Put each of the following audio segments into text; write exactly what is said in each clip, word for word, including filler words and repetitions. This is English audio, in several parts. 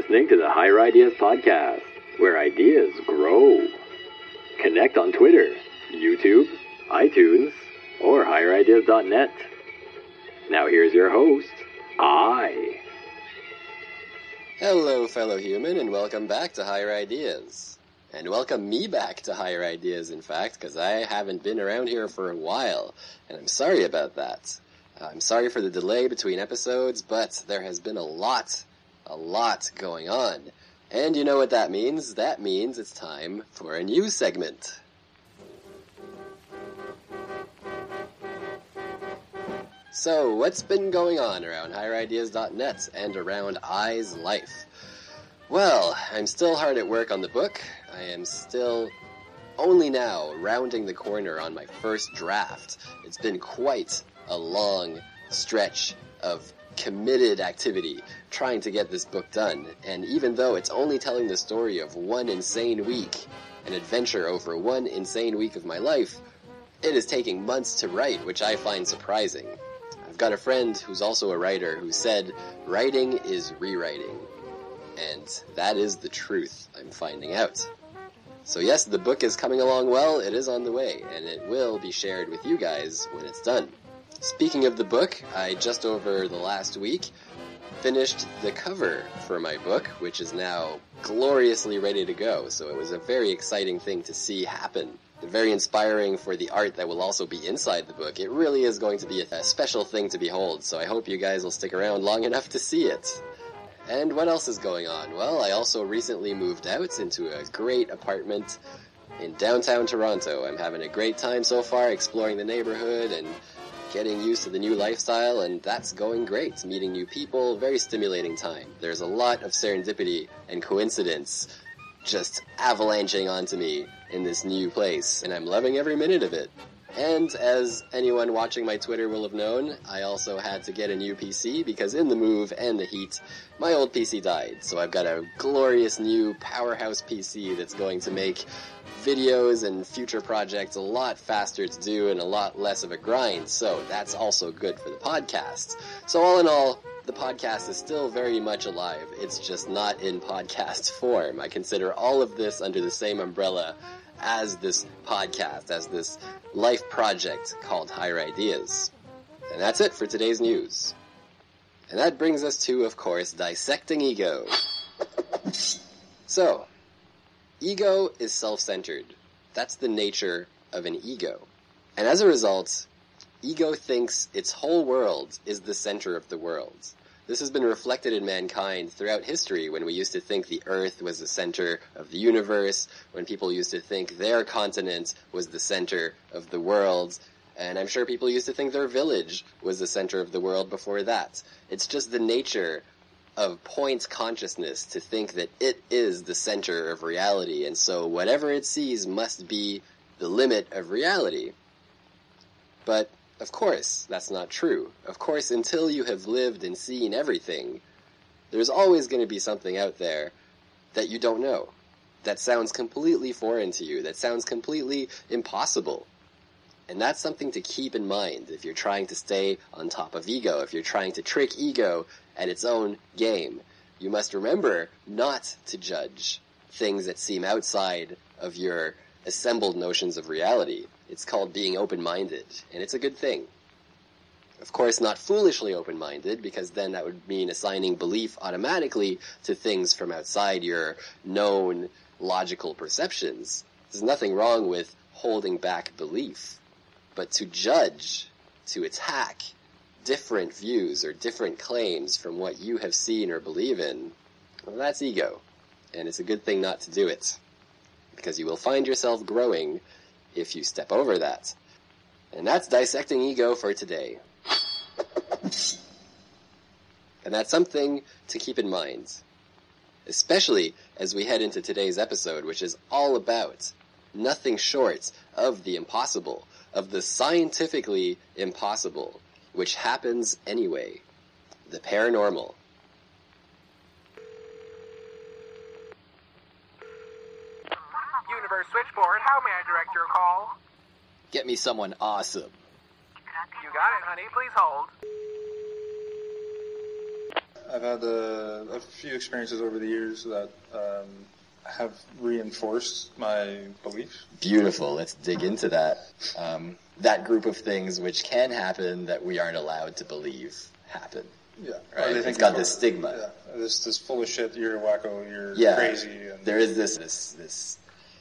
listening to the Higher Ideas Podcast, where ideas grow. Connect on Twitter, YouTube, iTunes, or higher ideas dot net. Now here's your host, I. Hello, fellow human, and welcome back to Higher Ideas. And welcome me back to Higher Ideas, in fact, because I haven't been around here for a while, and I'm sorry about that. Uh, I'm sorry for the delay between episodes, but there has been a lot, a lot going on. And you know what that means? That means it's time for a new segment. So, what's been going on around higher ideas dot net and around I's life? Well, I'm still hard at work on the book. I am still only now rounding the corner on my first draft. It's been quite a long stretch of committed activity trying to get this book done. And even though it's only telling the story of one insane week, an adventure over one insane week of my life, it is taking months to write, which I find surprising. I've got a friend who's also a writer who said, writing is rewriting. And that is the truth I'm finding out. So yes, the book is coming along well, it is on the way, and it will be shared with you guys when it's done. Speaking of the book, I just over the last week finished the cover for my book, which is now gloriously ready to go, so it was a very exciting thing to see happen. Very inspiring for the art that will also be inside the book. It really is going to be a special thing to behold, so I hope you guys will stick around long enough to see it. And what else is going on? Well, I also recently moved out into a great apartment in downtown Toronto. I'm having a great time so far exploring the neighborhood and getting used to the new lifestyle, and that's going great. Meeting new people, very stimulating time. There's a lot of serendipity and coincidence just avalanching onto me in this new place, and I'm loving every minute of it. And as anyone watching my Twitter will have known, I also had to get a new P C because in the move and the heat, my old P C died. So I've got a glorious new powerhouse P C that's going to make videos and future projects a lot faster to do and a lot less of a grind. So that's also good for the podcast. So all in all, the podcast is still very much alive. It's just not in podcast form. I consider all of this under the same umbrella as this podcast, as this life project called Higher Ideas. And that's it for today's news. And that brings us to, of course, dissecting ego. So, ego is self-centered. That's the nature of an ego. And as a result, ego thinks its whole world is the center of the world. This has been reflected in mankind throughout history when we used to think the Earth was the center of the universe, when people used to think their continent was the center of the world, and I'm sure people used to think their village was the center of the world before that. It's just the nature of point consciousness to think that it is the center of reality, and so whatever it sees must be the limit of reality. But of course, that's not true. Of course, until you have lived and seen everything, there's always going to be something out there that you don't know, that sounds completely foreign to you, that sounds completely impossible. And that's something to keep in mind if you're trying to stay on top of ego, if you're trying to trick ego at its own game. You must remember not to judge things that seem outside of your assembled notions of reality. It's called being open-minded, and it's a good thing. Of course, not foolishly open-minded, because then that would mean assigning belief automatically to things from outside your known logical perceptions. There's nothing wrong with holding back belief. But to judge, to attack different views or different claims from what you have seen or believe in, well, that's ego. And it's a good thing not to do it, because you will find yourself growing if you step over that. And that's dissecting ego for today. And that's something to keep in mind, especially as we head into today's episode, which is all about nothing short of the impossible, of the scientifically impossible, which happens anyway, the paranormal. Universe switchboard, how may I direct your call? Get me someone awesome. You got it, honey. Please hold. I've had a, a few experiences over the years that um, have reinforced my belief. Beautiful. Let's dig into that. Um, that group of things which can happen that we aren't allowed to believe happen. Yeah. Right? It's got this stigma. Yeah. This, this full of shit, you're a wacko, you're yeah. crazy. And there is this, this, this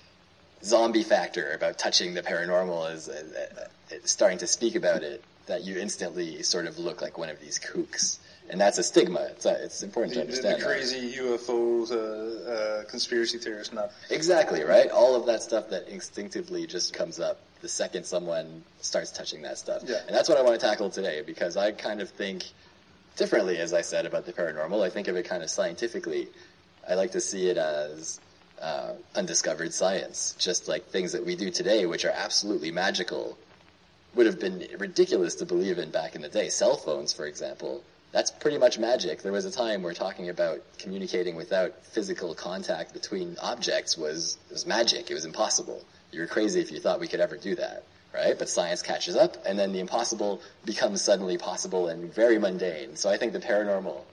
zombie factor about touching the paranormal is uh, uh, starting to speak about it, that you instantly sort of look like one of these kooks. And that's a stigma. It's, uh, it's important the, to understand. The crazy that. U F O uh, uh, conspiracy theorist, not exactly right. All of that stuff that instinctively just comes up the second someone starts touching that stuff. Yeah. And that's what I want to tackle today, because I kind of think differently, as I said, about the paranormal. I think of it kind of scientifically. I like to see it as uh, undiscovered science, just like things that we do today, which are absolutely magical, would have been ridiculous to believe in back in the day. Cell phones, for example. That's pretty much magic. There was a time where talking about communicating without physical contact between objects was, was magic. It was impossible. You were crazy if you thought we could ever do that, right? But science catches up, and then the impossible becomes suddenly possible and very mundane. So I think the paranormal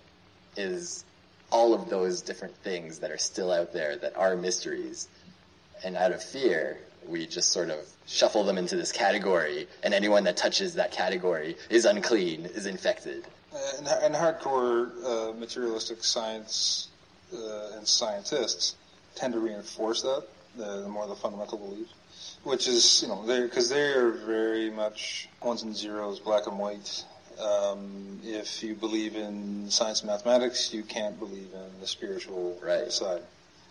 is all of those different things that are still out there that are mysteries. And out of fear, we just sort of shuffle them into this category, and anyone that touches that category is unclean, is infected. And, and hardcore uh, materialistic science uh, and scientists tend to reinforce that, the, the more the fundamental belief, which is, you know, because they are very much ones and zeros, black and white. Um, if you believe in science and mathematics, you can't believe in the spiritual right. side,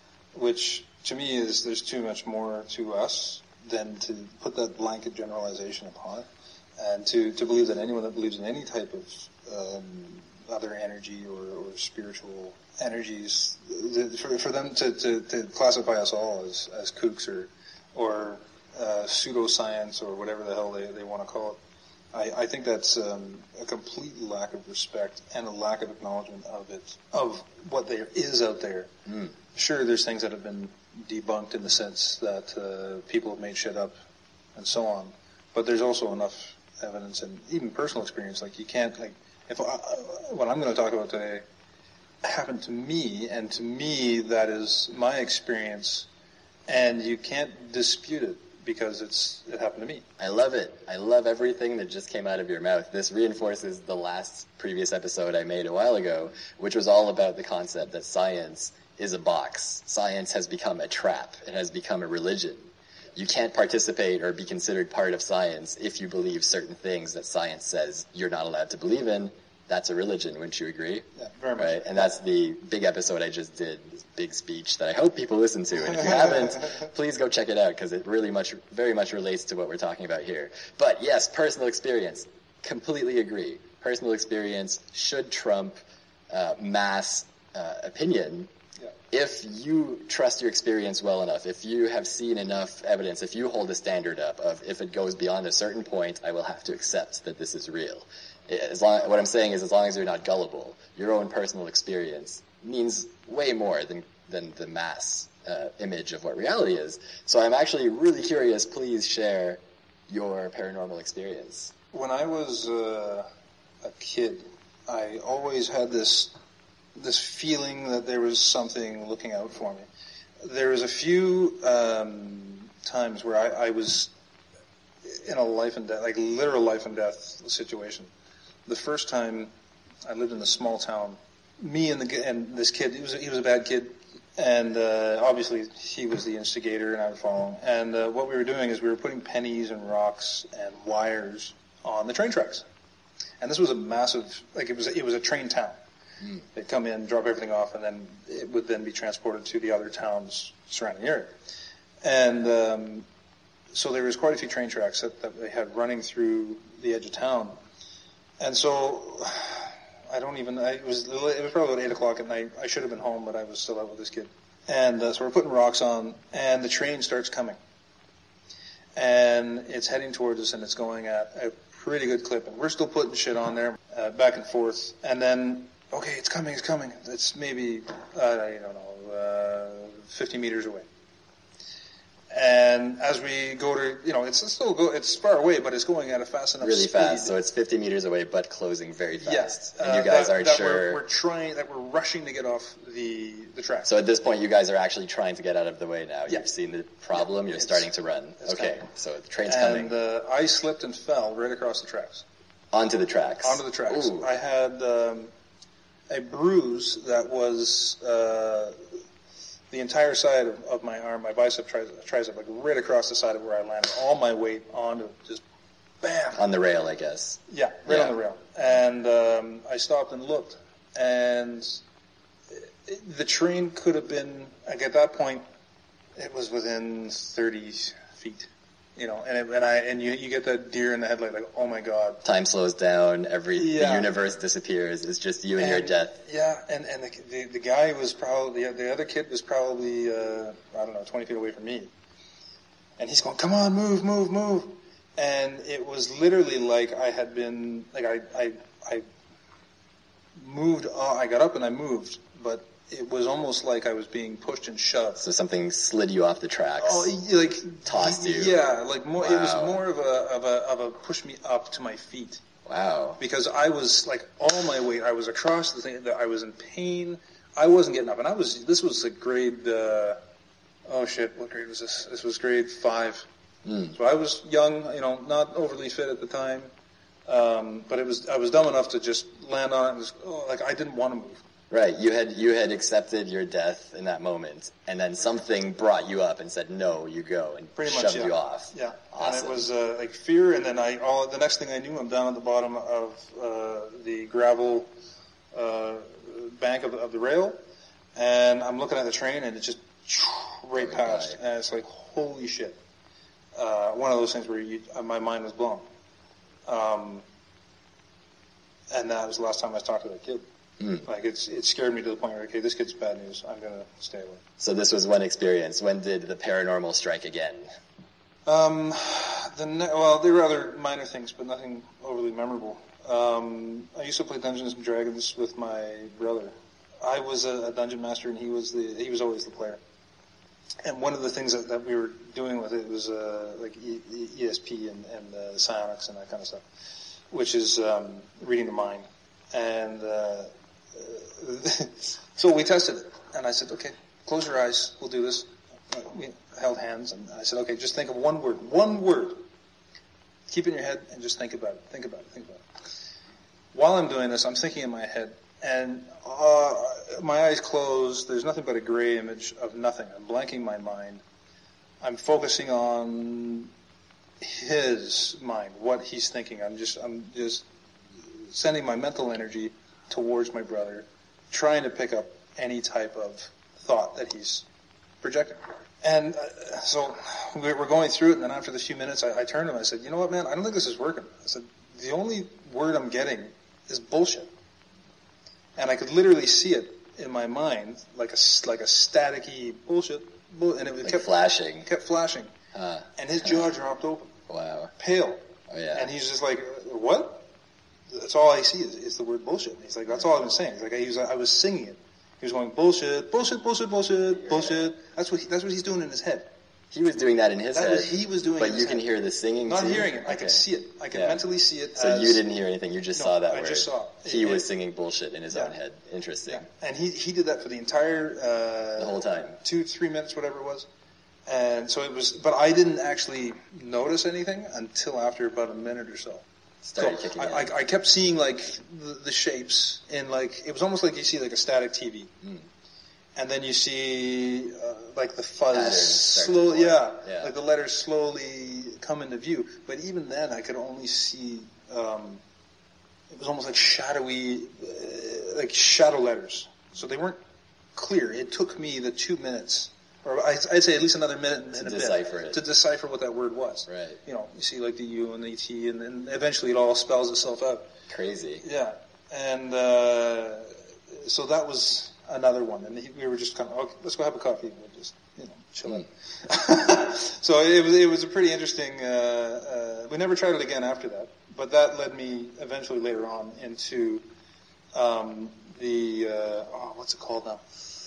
which to me is there's too much more to us than to put that blanket generalization upon it, and to, to believe that anyone that believes in any type of Um, other energy or, or spiritual energies, the, for, for them to, to, to classify us all as, as kooks or, or uh, pseudoscience or whatever the hell they, they want to call it, I, I think that's um, a complete lack of respect and a lack of acknowledgement of it, of what there is out there. Mm. Sure, there's things that have been debunked in the sense that uh, people have made shit up and so on, but there's also enough evidence and even personal experience. Like you can't, like, If I, what I'm going to talk about today happened to me, and to me that is my experience, and you can't dispute it because it's it happened to me. I love it. I love everything that just came out of your mouth. This reinforces the last previous episode I made a while ago, which was all about the concept that science is a box. Science has become a trap. It has become a religion. You can't participate or be considered part of science if you believe certain things that science says you're not allowed to believe in. That's a religion, wouldn't you agree? Yeah, very much. Right? And that's the big episode I just did, this big speech that I hope people listen to. And if you haven't, please go check it out, because it really much, very much relates to what we're talking about here. But yes, personal experience. Completely agree. Personal experience should trump uh, mass uh, opinion. If you trust your experience well enough, if you have seen enough evidence, if you hold a standard up of if it goes beyond a certain point, I will have to accept that this is real. As long, what I'm saying is as long as you're not gullible, your own personal experience means way more than, than the mass uh, image of what reality is. So I'm actually really curious, please share your paranormal experience. When I was uh, a kid, I always had this... this feeling that there was something looking out for me. There was a few um, times where I, I was in a life and death, like literal life and death situation. The first time I lived in a small town, me and the and this kid, he was he was a bad kid, and uh, obviously he was the instigator, and I would follow him. And uh, what we were doing is we were putting pennies and rocks and wires on the train tracks. And this was a massive, like it was it was a train town. Mm. They'd come in, drop everything off, and then it would then be transported to the other towns surrounding the area. And um, so there was quite a few train tracks that, that they had running through the edge of town. And so I don't even, I, it was it was probably about eight o'clock at night. I should have been home, but I was still out with this kid. And uh, so we're putting rocks on, and the train starts coming. And it's heading towards us, and it's going at a pretty good clip. And we're still putting shit on there, uh, back and forth. And then... okay, it's coming, it's coming. It's maybe, uh, I don't know, uh, fifty meters away. And as we go to, you know, it's still go, it's far away, but it's going at a fast enough Really speed. fast, so it's fifty meters away, but closing very fast. Yeah, and you uh, guys that, aren't that sure. We're, we're trying, that we're rushing to get off the the track. So at this point, you guys are actually trying to get out of the way now. Yeah. You've seen the problem. Yeah, You're it's- starting to run. it's Okay, coming. so the train's and coming uh, I slipped and fell right across the tracks. onto the tracks. Onto the tracks. Ooh. I had um, a bruise that was uh, the entire side of, of my arm, my bicep, tricep, tricep, like right across the side of where I landed. All my weight onto just bam. On the rail, I guess. Yeah, right Yeah. on the rail. And um, I stopped and looked, and it, the train could have been, like at that point, it was within thirty feet. You know, and it, and I and you you get that deer in the headlight, like, oh my god. Time slows down. Every Yeah. the universe disappears. It's just you and, your death. Yeah, and and the, the the guy was probably the other kid was probably uh, I don't know twenty feet away from me, and he's going, "Come on, move, move, move," and it was literally like I had been like I I I moved. Uh, I got up and I moved, but it was almost like I was being pushed and shoved. So something slid you off the tracks. Oh, y- like Tossed you. Yeah, like more. It was Wow. more of a of a of a push me up to my feet. Wow. Because I was like all my weight, I was across the thing. That I was in pain. I wasn't getting up, and I was. This was like grade. Uh, oh shit! What grade was this? This was grade five. Mm. So I was young, you know, not overly fit at the time, um, but it was. I was dumb enough to just land on it. And just, oh, like I didn't want to move. Right. You had you had accepted your death in that moment, and then something brought you up and said, "No, you go," and Pretty much, shoved yeah. you off. Yeah, Awesome. and it was uh, like fear, and then I. All the next thing I knew, I'm down at the bottom of uh, the gravel uh, bank of, of the rail, and I'm looking at the train, and it just right Oh, past, my. and it's like holy shit. Uh, one of those things where you, uh, my mind was blown. Um, and that was the last time I talked to that kid. Mm. Like it's it scared me to the point where okay, this kid's bad news. I'm gonna stay away. So this was one experience. When did the paranormal strike again? Um, the ne- well, there were other minor things, but nothing overly memorable. Um, I used to play Dungeons and Dragons with my brother. I was a, a dungeon master, and he was the he was always the player. And one of the things that, that we were doing with it was uh, like e- E- E S P and, and uh, psionics and that kind of stuff, which is um, reading the mind. And uh, so we tested it, and I said, "Okay, close your eyes. We'll do this." We held hands, and I said, "Okay, just think of one word. One word. Keep it in your head, and just think about it. Think about it. Think about it." While I'm doing this, I'm thinking in my head, and uh, my eyes closed. There's nothing but a gray image of nothing. I'm blanking my mind. I'm focusing on his mind, what he's thinking. I'm just, I'm just sending my mental energy towards my brother, trying to pick up any type of thought that he's projecting. And uh, so we we're going through it, and then after the few minutes, I, I turned to him and I said, "You know what, man? I don't think this is working." I said, "The only word I'm getting is bullshit." And I could literally see it in my mind, like a, like a staticky bullshit, bull, and it Like kept flashing. kept flashing. Uh, And his jaw dropped open, wow. pale. Oh yeah. And he's just like, "What?" That's all I see is, is the word bullshit. And he's like, "That's all I've been saying." He's like, I was, I was singing it. He was going, bullshit, bullshit, bullshit, bullshit, bullshit. That's what he, that's what he's doing in his head. He was doing that in his That head. was he was doing. But in you his can head. hear the singing. Not too? hearing it. I Okay. can see it. I can Yeah. mentally see it. So as, you didn't hear anything. You just No, saw that I word. just saw it. He It- was it- singing bullshit in his Yeah. own head. Interesting. Yeah. And he he did that for the entire uh, The whole time. two three minutes, whatever it was. And so it was, but I didn't actually notice anything until after about a minute or so. Started So kicking I, in. I, I kept seeing like the, the shapes in like it was almost like you see like a static T V, Mm. and then you see uh, like the fuzz Patterns start to slowly, form. yeah, Yeah. like the letters slowly come into view. But even then, I could only see um, it was almost like shadowy, uh, like shadow letters. So they weren't clear. It took me the two minutes. Or I'd I'd say at least another minute and, To and a decipher bit it. to decipher what that word was. Right. You know, you see like the U and the T, and then eventually it all spells itself out. Crazy. Yeah, and uh, so that was another one, and he, we were just kind of okay, let's go have a coffee and we'll just you know chill out. So it was it was a pretty interesting. Uh, uh, we never tried it again after that, but that led me eventually later on into um, the uh, oh, what's it called now?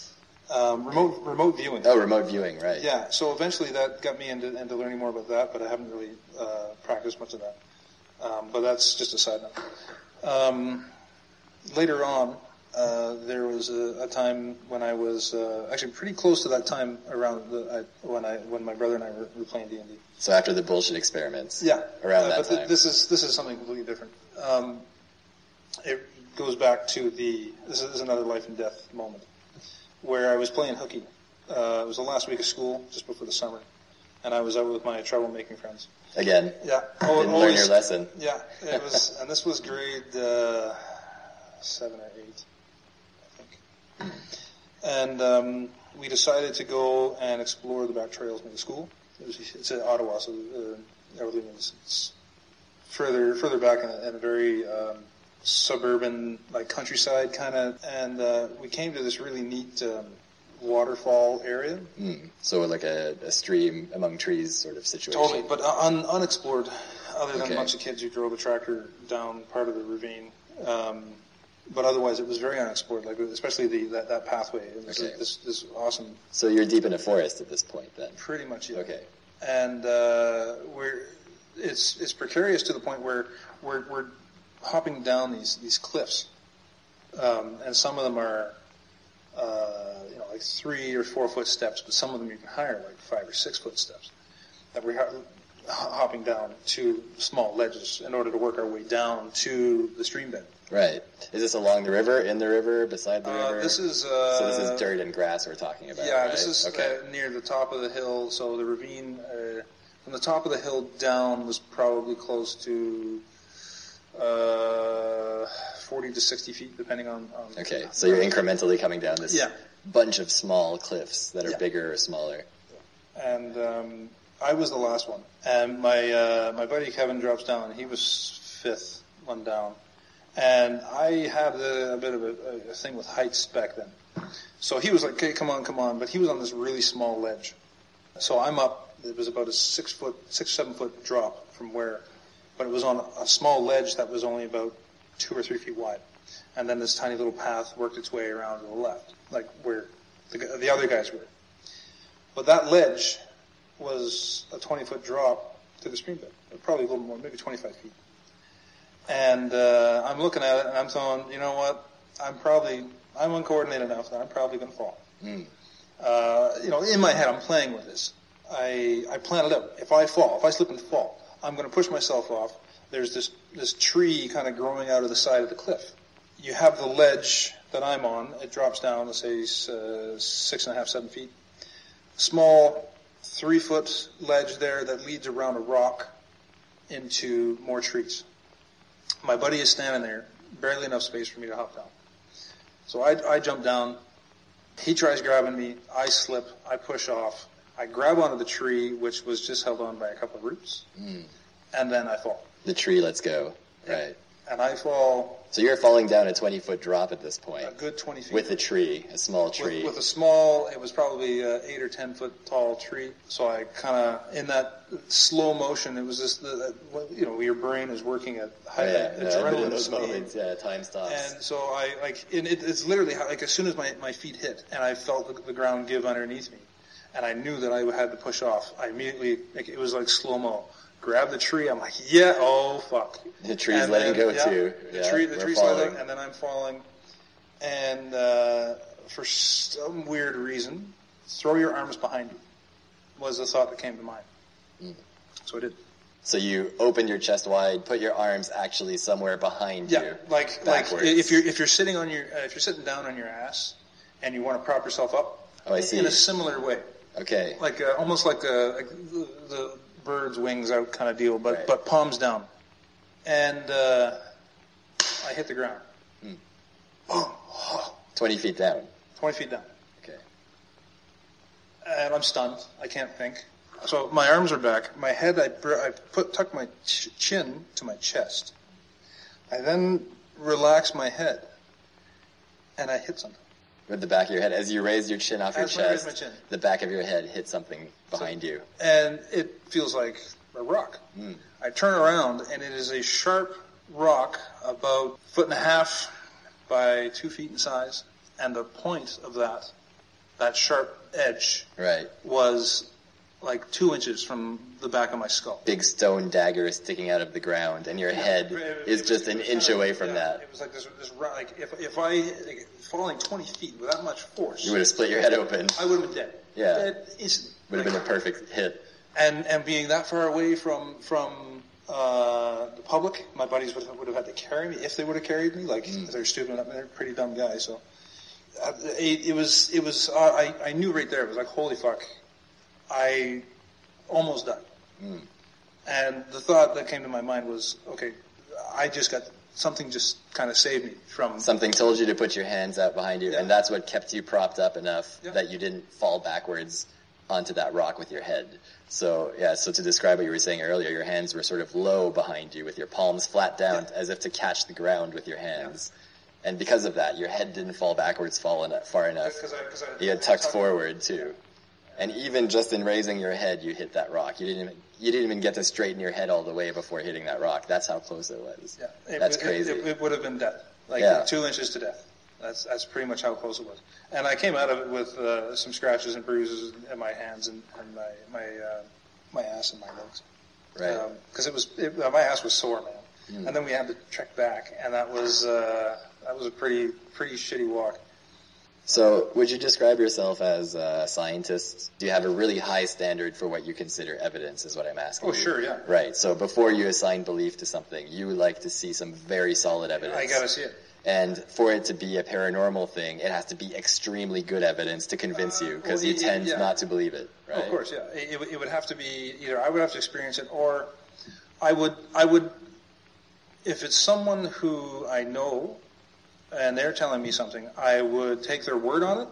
Um, remote remote viewing. Oh, remote viewing, right. Yeah, so eventually that got me into, into learning more about that, but I haven't really uh, practiced much of that. Um, but that's just a side note. Um, later on, uh, there was a, a time when I was uh, actually pretty close to that time around the, I, when I when my brother and I were, were playing D and D. So after the bullshit experiments. Yeah, Around uh, that but time. Th- this is this is something completely different. Um, it goes back to the this is another life and death moment where I was playing hooky. Uh, it was the last week of school, just before the summer, and I was out with my troublemaking friends. Again. Yeah, Didn't always, learn your lesson. Yeah, it was, and this was grade uh, seven or eight, I think. And um, we decided to go and explore the back trails near the school. It was, it's in Ottawa, so uh, everything is it's further further back in a, in a very um, suburban, like countryside kind of. And uh, we came to this really neat um, waterfall area. Mm. So like a, a stream among trees sort of situation. Totally, but un, unexplored, other than Okay. a bunch of kids who drove a tractor down part of the ravine. Um, but otherwise, it was very unexplored, like especially the that, that pathway. It was Okay. this, this awesome, So you're deep in a forest at this point then. pretty much it. Okay. And uh, we're it's it's precarious to the point where we're we're hopping down these these cliffs, um, and some of them are uh, you know like three or four foot steps, but some of them even higher, like five or six foot steps that we're ho- hopping down to small ledges in order to work our way down to the stream bed. Right. Is this along the river, in the river, beside the Uh, river? this is uh, so this is dirt and grass we're talking about, Yeah, right? this is okay. uh, near the top of the hill. So the ravine uh, from the top of the hill down was probably close to uh, forty to sixty feet, depending on. on Okay, so you're incrementally coming down this Yeah. bunch of small cliffs that are Yeah. bigger or smaller. And um, I was the last one, and my uh, my buddy Kevin drops down. He was fifth one down, and I had a, a bit of a, a thing with heights back then. So he was like, "Okay, come on, come on," but he was on this really small ledge. So I'm up. It was about a six foot, six seven foot drop from where, but it was on a small ledge that was only about two or three feet wide, and then this tiny little path worked its way around to the left, like where the, the other guys were. But that ledge was a twenty foot drop to the stream bed, probably a little more, maybe twenty-five feet. And uh, I'm looking at it and I'm thinking, you know what? I'm probably I'm uncoordinated enough that I'm probably going to fall. Mm. Uh, you know, in my head, I'm playing with this. I I plan it out. If I fall, if I slip and fall, I'm going to push myself off. There's this this tree kind of growing out of the side of the cliff. You have the ledge that I'm on. It drops down, let's say uh, six and a half, seven feet. Small three foot ledge there that leads around a rock into more trees. My buddy is standing there, barely enough space for me to hop down. So I, I jump down. He tries grabbing me. I slip. I push off. I grab onto the tree, which was just held on by a couple of roots, Mm. and then I fall. The tree lets go. Right. And I fall So you're falling down a twenty foot drop at this point. a good twenty feet. With a tree, a small tree. With, with a small, it was probably a eight or ten foot tall tree. So I kind of, in that slow motion, it was just, the, you know, your brain is working at high Oh, yeah, no, but in adrenaline those speed. moments, yeah, time stops. And so I, like, and it, it's literally, how- like, as soon as my, my feet hit, and I felt the, the ground give underneath me, and I knew that I had to push off, I immediately, like, it was like slow-mo. Grab the tree, I'm like, yeah, oh, fuck. The tree's And letting then, go yeah, too. The Yeah, tree, the we're tree's falling. letting, and then I'm falling. And uh, for some weird reason, throw your arms behind you was the thought that came to mind. Mm. So I did. So you open your chest wide, put your arms actually somewhere behind Yeah, you. like backwards. like if you're if you're sitting on your uh, if you're sitting down on your ass and you want to prop yourself up. Oh, I see. In a similar way, Okay. like uh, almost like, uh, like the, the bird's wings out kind of deal, but Right. but palms down, and uh, I hit the ground. Hmm. Boom. twenty feet down. twenty feet down. Okay. And I'm stunned. I can't think. So my arms are back. My head, I, br- I put tuck my ch- chin to my chest. I then relax my head, and I hit something. With the back of your head, as you raise your chin off your As I raise chest, my chin. the back of your head hits something behind you. And it feels like a rock. Mm. I turn around, and it is a sharp rock about a foot and a half by two feet in size, and the point of that that sharp edge Right. was like two inches from the back of my skull. Big stone dagger sticking out of the ground, and your head It- it- is it just was- an it was inch kind of- away from yeah, that. It was like this, this ru- like if if I like, falling twenty feet with that much force, You would have split your head open. I would have been dead. Yeah. Dead instantly. Would have been Like, a perfect hit. And and being that far away from from uh, the public, my buddies would have, would have had to carry me if they would have carried me. Like Mm. they're stupid enough, they're pretty dumb guys. So uh, it, it was it was uh, I I knew right there. It was like, holy fuck, I almost died. Mm. And the thought that came to my mind was, okay, I just got something just kind of saved me from Something told you to put your hands out behind you, Yeah. and that's what kept you propped up enough Yeah. that you didn't fall backwards onto that rock with your head. So, yeah, so to describe what you were saying earlier, your hands were sort of low behind you with your palms flat down Yeah. as if to catch the ground with your hands. And because of that, your head didn't fall backwards fall enough, far enough. Because I, because I, You had tucked forward too. And even just in raising your head, you hit that rock. You didn't even, you didn't even get to straighten your head all the way before hitting that rock. That's how close it was. Yeah, it, That's it- crazy. It, it would have been death, like Yeah. two inches to death. That's that's pretty much how close it was. And I came out of it with uh, some scratches and bruises in my hands and, and my my uh, my ass and my legs. Right. Because it was it, uh, my ass was sore, man. Mm. And then we had to trek back, and that was uh, that was a pretty pretty shitty walk. So, would you describe yourself as a scientist? Do you have a really high standard for what you consider evidence, is what I'm asking Oh, you? sure, yeah. Right, so before you assign belief to something, you would like to see some very solid evidence. I gotta see it. And for it to be a paranormal thing, it has to be extremely good evidence to convince you, because well, you it- tend yeah. not to believe it, right? Of course, yeah. It, it, would- it would have to be either I would have to experience it, or I would I would if it's someone who I know and they're telling me something, I would take their word on it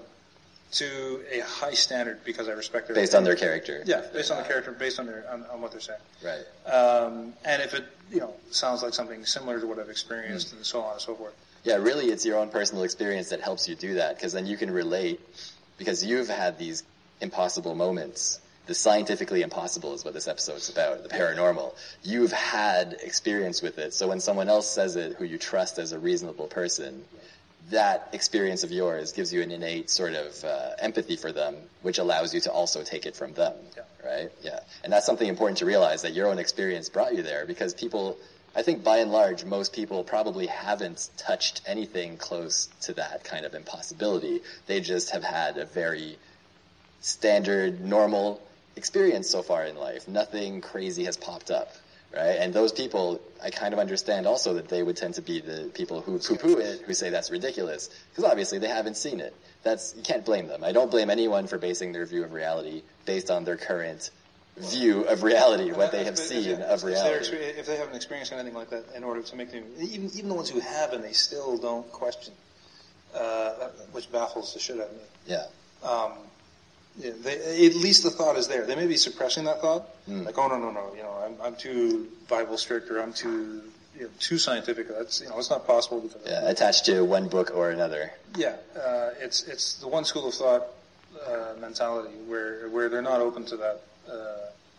to a high standard because I respect their Based on their character. yeah, based on the character, based on their on, on what they're saying. Right. Um, and if it you know sounds like something similar to what I've experienced, and so on and so forth. Yeah, really it's your own personal experience that helps you do that, because then you can relate, because you've had these impossible moments. The scientifically impossible is what this episode's about, the paranormal. You've had experience with it, so when someone else says it who you trust as a reasonable person, that experience of yours gives you an innate sort of uh, empathy for them, which allows you to also take it from them, Yeah. right? Yeah. And that's something important to realize, that your own experience brought you there, because people, I think by and large, most people probably haven't touched anything close to that kind of impossibility. They just have had a very standard, normal experience so far in life. Nothing crazy has popped up, right? And those people, I kind of understand also that they would tend to be the people who poo-poo it, who say that's ridiculous, because obviously they haven't seen it. That's, you can't blame them. I don't blame anyone for basing their view of reality based on their current view of reality, what they have If- if- seen if- of if they're reality. exper- If they haven't experienced anything like that, in order to make them, even even the ones who have and they still don't question, uh, which baffles the shit out of me. Yeah. Um, yeah, they, at least the thought is there. They may be suppressing that thought, Mm. like, oh no, no, no, you know, I'm, I'm too Bible strict, or I'm too, you know, too scientific. That's, you know, it's not possible because, Yeah, attached to one book or another. yeah, uh, it's it's the one school of thought uh, mentality where where they're not open to that. Uh,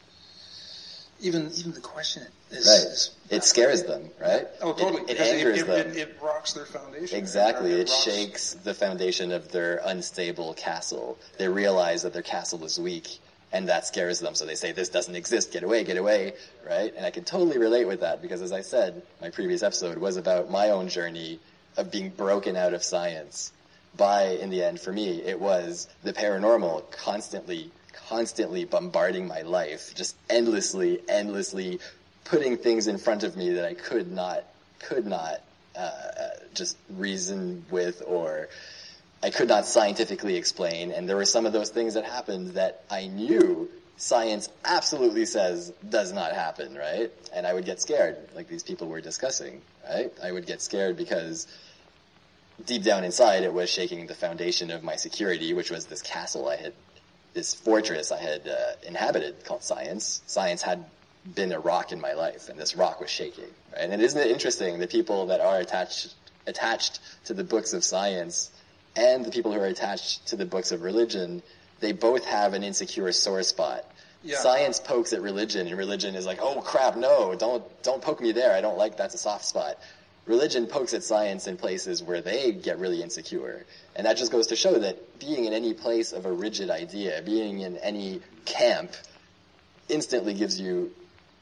even even the question is, Right. is It scares them, right? oh totally, It, it because angers it, them. it, it, it rocks their foundation. Exactly. It rocks- shakes the foundation of their unstable castle. They realize that their castle is weak, and that scares them. So they say, this doesn't exist. Get away, get away. Right? And I can totally relate with that, because as I said, my previous episode was about my own journey of being broken out of science. By, in the end, for me, it was the paranormal constantly, constantly bombarding my life, just endlessly, endlessly putting things in front of me that I could not, could not, uh, just reason with, or I could not scientifically explain. And there were some of those things that happened that I knew science absolutely says does not happen, right? And I would get scared, like these people were discussing, right? I would get scared because deep down inside it was shaking the foundation of my security, which was this castle I had, this fortress I had uh, inhabited called science. Science had been a rock in my life, and this rock was shaking, right? And isn't it interesting, the people that are attached attached to the books of science and the people who are attached to the books of religion, they both have an insecure sore spot. Yeah. Science pokes at religion, and religion is like, oh crap, no, don't don't poke me there, I don't like, that's a soft spot. religion pokes at science in places where they get really insecure. And that just goes to show that being in any place of a rigid idea, being in any camp, instantly gives you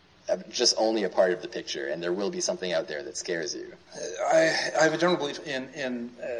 just only a part of the picture, and there will be something out there that scares you. I, I have a general belief in, in uh,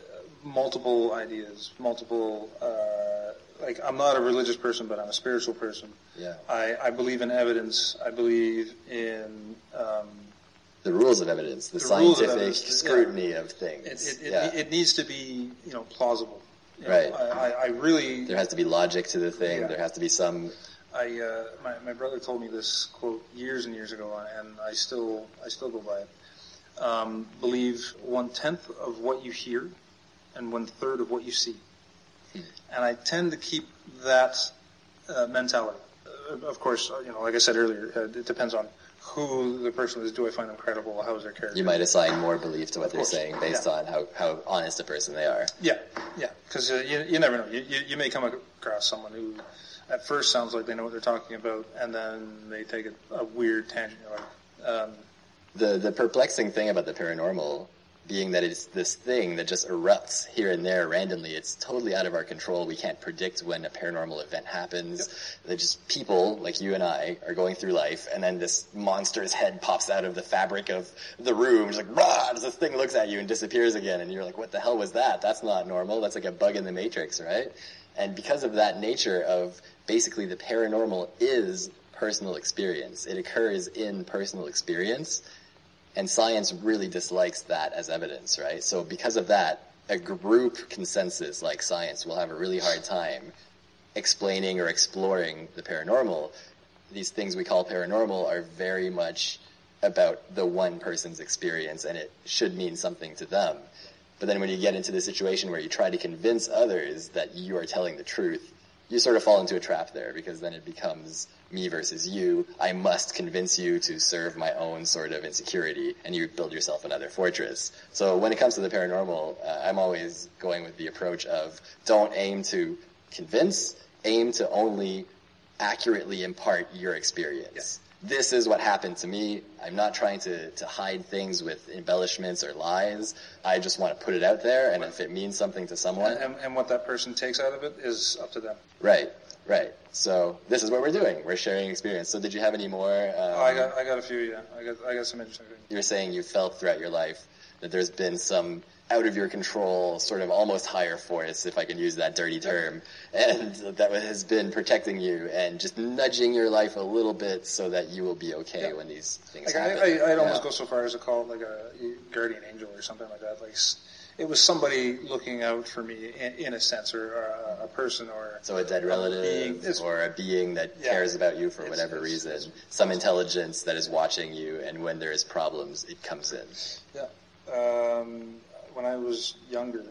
multiple ideas, multiple, uh, like, I'm not a religious person, but I'm a spiritual person. Yeah. I, I believe in evidence. I believe in... Um, the rules of evidence, the, the scientific of evidence, scrutiny yeah. of things. It, it, yeah. it, it needs to be, you know, plausible. You right. know, I, I really... There has to be logic to the thing. Yeah. There has to be some... I uh, my my brother told me this quote years and years ago, and I still I still go by it. Um, believe one tenth of what you hear, and one third of what you see. Hmm. And I tend to keep that uh, mentality. Uh, of course, you know, like I said earlier, uh, it depends on who the person is. Do I find them credible? How is their character? You might assign more belief to what of they're course. saying based yeah. on how, how honest a person they are. Yeah, yeah, because uh, you you never know. You, you you may come across someone who at first sounds like they know what they're talking about, and then they take a, a weird tangent. Like, um, the the perplexing thing about the paranormal being that it's this thing that just erupts here and there randomly. It's totally out of our control. We can't predict when a paranormal event happens. Yep. They're just people like you and I are going through life, and then this monster's head pops out of the fabric of the room. It's like, rah! This thing looks at you and disappears again, and you're like, what the hell was that? That's not normal. That's like a bug in the Matrix, right? And because of that nature of basically the paranormal is personal experience. It occurs in personal experience, and science really dislikes that as evidence, right? So because of that, a group consensus like science will have a really hard time explaining or exploring the paranormal. These things we call paranormal are very much about the one person's experience, and it should mean something to them. But then when you get into the situation where you try to convince others that you are telling the truth, you sort of fall into a trap there, because then it becomes me versus you. I must convince you to serve my own sort of insecurity, and you build yourself another fortress. So when it comes to the paranormal, uh, I'm always going with the approach of don't aim to convince, aim to only accurately impart your experience. Yeah. This is what happened to me. I'm not trying to, to hide things with embellishments or lies. I just want to put it out there, and if it means something to someone... And, and what that person takes out of it is up to them. Right, right. So this is what we're doing. We're sharing experience. So did you have any more... Um, oh, I got I got a few, yeah. I got I got some interesting things. You were saying you felt throughout your life that there's been some out of your control, sort of almost higher force, if I can use that dirty term, and that has been protecting you and just nudging your life a little bit so that you will be okay yeah. when these things like happen. I, I, I'd yeah. almost go so far as to call it like a guardian angel or something like that. Like it was somebody looking out for me in, in a sense, or a, a person, or so a dead relative, being, or a being that yeah, cares about you for it's, whatever it's, reason, it's, some intelligence that is watching you, and when there is problems, it comes in. Yeah. Um, when I was younger,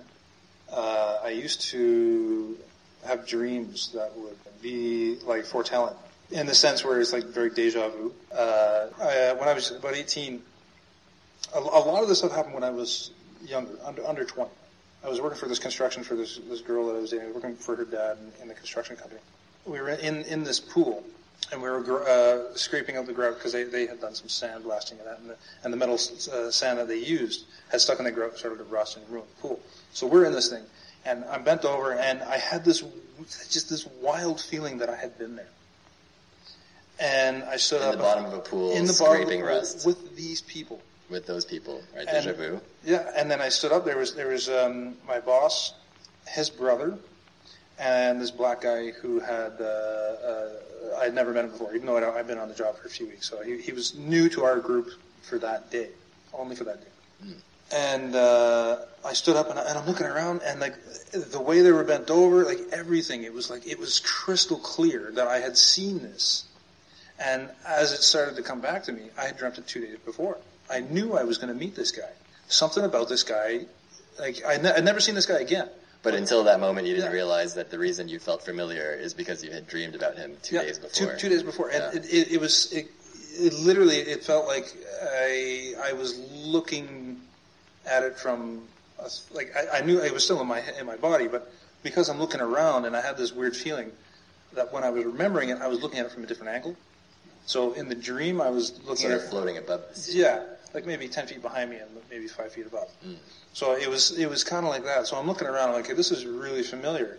uh, I used to have dreams that would be like foretelling, in the sense where it's like very deja vu. Uh, I, when I was about eighteen, a, a lot of this stuff happened when I was younger, under under twenty. I was working for this construction for this this girl that I was dating, working for her dad in, in the construction company. We were in in this pool, and we were uh, scraping out the grout because they, they had done some sand blasting in that, and the, and the metal uh, sand that they used had stuck in the grout, started to rust and ruin the pool. So we're in this thing, and I'm bent over, and I had this just this wild feeling that I had been there. And I stood in up the bottom of a pool, in the scraping bottom of rust with these people. With those people, right? And, Deja vu. Yeah, and then I stood up. There was there was um, my boss, his brother, and this black guy who had uh, uh, I had never met him before, even though I'd, I'd been on the job for a few weeks. So he, he was new to our group for that day, only for that day. Mm. And uh, I stood up and, I, and I'm looking around, and like the way they were bent over, like everything, it was like it was crystal clear that I had seen this. And as it started to come back to me, I had dreamt it two days before. I knew I was going to meet this guy. Something about this guy, like I ne- I'd never seen this guy again. But until that moment, you didn't yeah. realize that the reason you felt familiar is because you had dreamed about him two yeah, days before. Two, two days before, yeah. and it, it, it was it, it literally it felt like I I was looking at it from a, like I, I knew it was still in my in my body, but because I'm looking around and I had this weird feeling that when I was remembering it, I was looking at it from a different angle. So in the dream, I was looking sort at of floating above the sea. Yeah, like maybe ten feet behind me and maybe five feet above. Mm. So it was it was kind of like that. So I'm looking around, I'm like, hey, this is really familiar.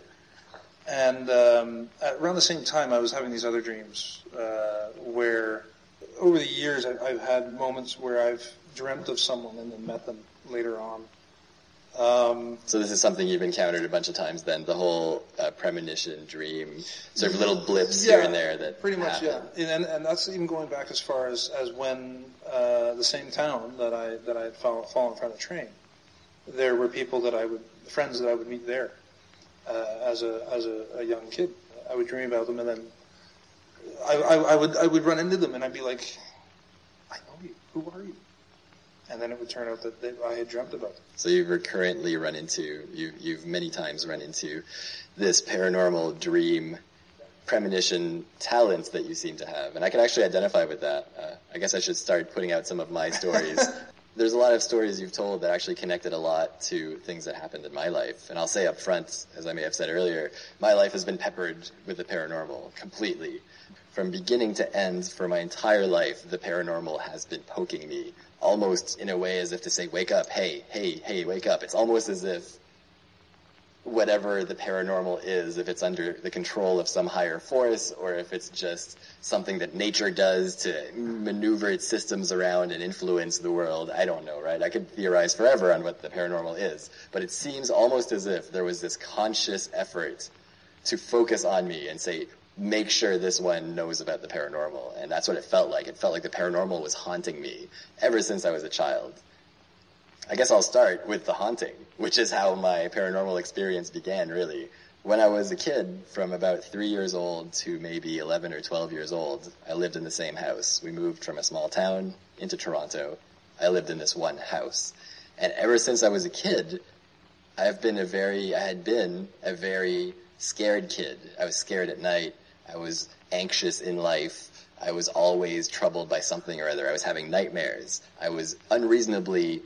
And um, at, around the same time, I was having these other dreams uh, where, over the years, I, I've had moments where I've dreamt of someone and then met them later on. Um, so this is something you've encountered a bunch of times then, the whole uh, premonition, dream, sort of little blips yeah, here and there that pretty much, happen. yeah. And, and that's even going back as far as, as when uh, the same town that I that I had fall, fallen from the train, there were people that I would, friends that I would meet there uh, as a as a, a young kid. I would dream about them, and then I, I, I would I would run into them, and I'd be like, I know you. Who are you? And then it would turn out that they, I had dreamt about them. So you've recurrently run into, you, you've many times run into this paranormal dream premonition talent that you seem to have. And I can actually identify with that. Uh, I guess I should start putting out some of my stories. There's a lot of stories you've told that actually connected a lot to things that happened in my life. And I'll say up front, as I may have said earlier, my life has been peppered with the paranormal completely. From beginning to end, for my entire life, the paranormal has been poking me, almost in a way as if to say, wake up, hey, hey, hey, wake up. It's almost as if whatever the paranormal is, if it's under the control of some higher force, or if it's just something that nature does to maneuver its systems around and influence the world, I don't know, right? I could theorize forever on what the paranormal is, but it seems almost as if there was this conscious effort to focus on me and say, make sure this one knows about the paranormal. And that's what it felt like. It felt like the paranormal was haunting me ever since I was a child. I guess I'll start with the haunting, which is how my paranormal experience began, really. When I was a kid, from about three years old to maybe eleven or twelve years old, I lived in the same house. We moved from a small town into Toronto. I lived in this one house. And ever since I was a kid, I've been a very, I had been a very scared kid. I was scared at night. I was anxious in life. I was always troubled by something or other. I was having nightmares. I was unreasonably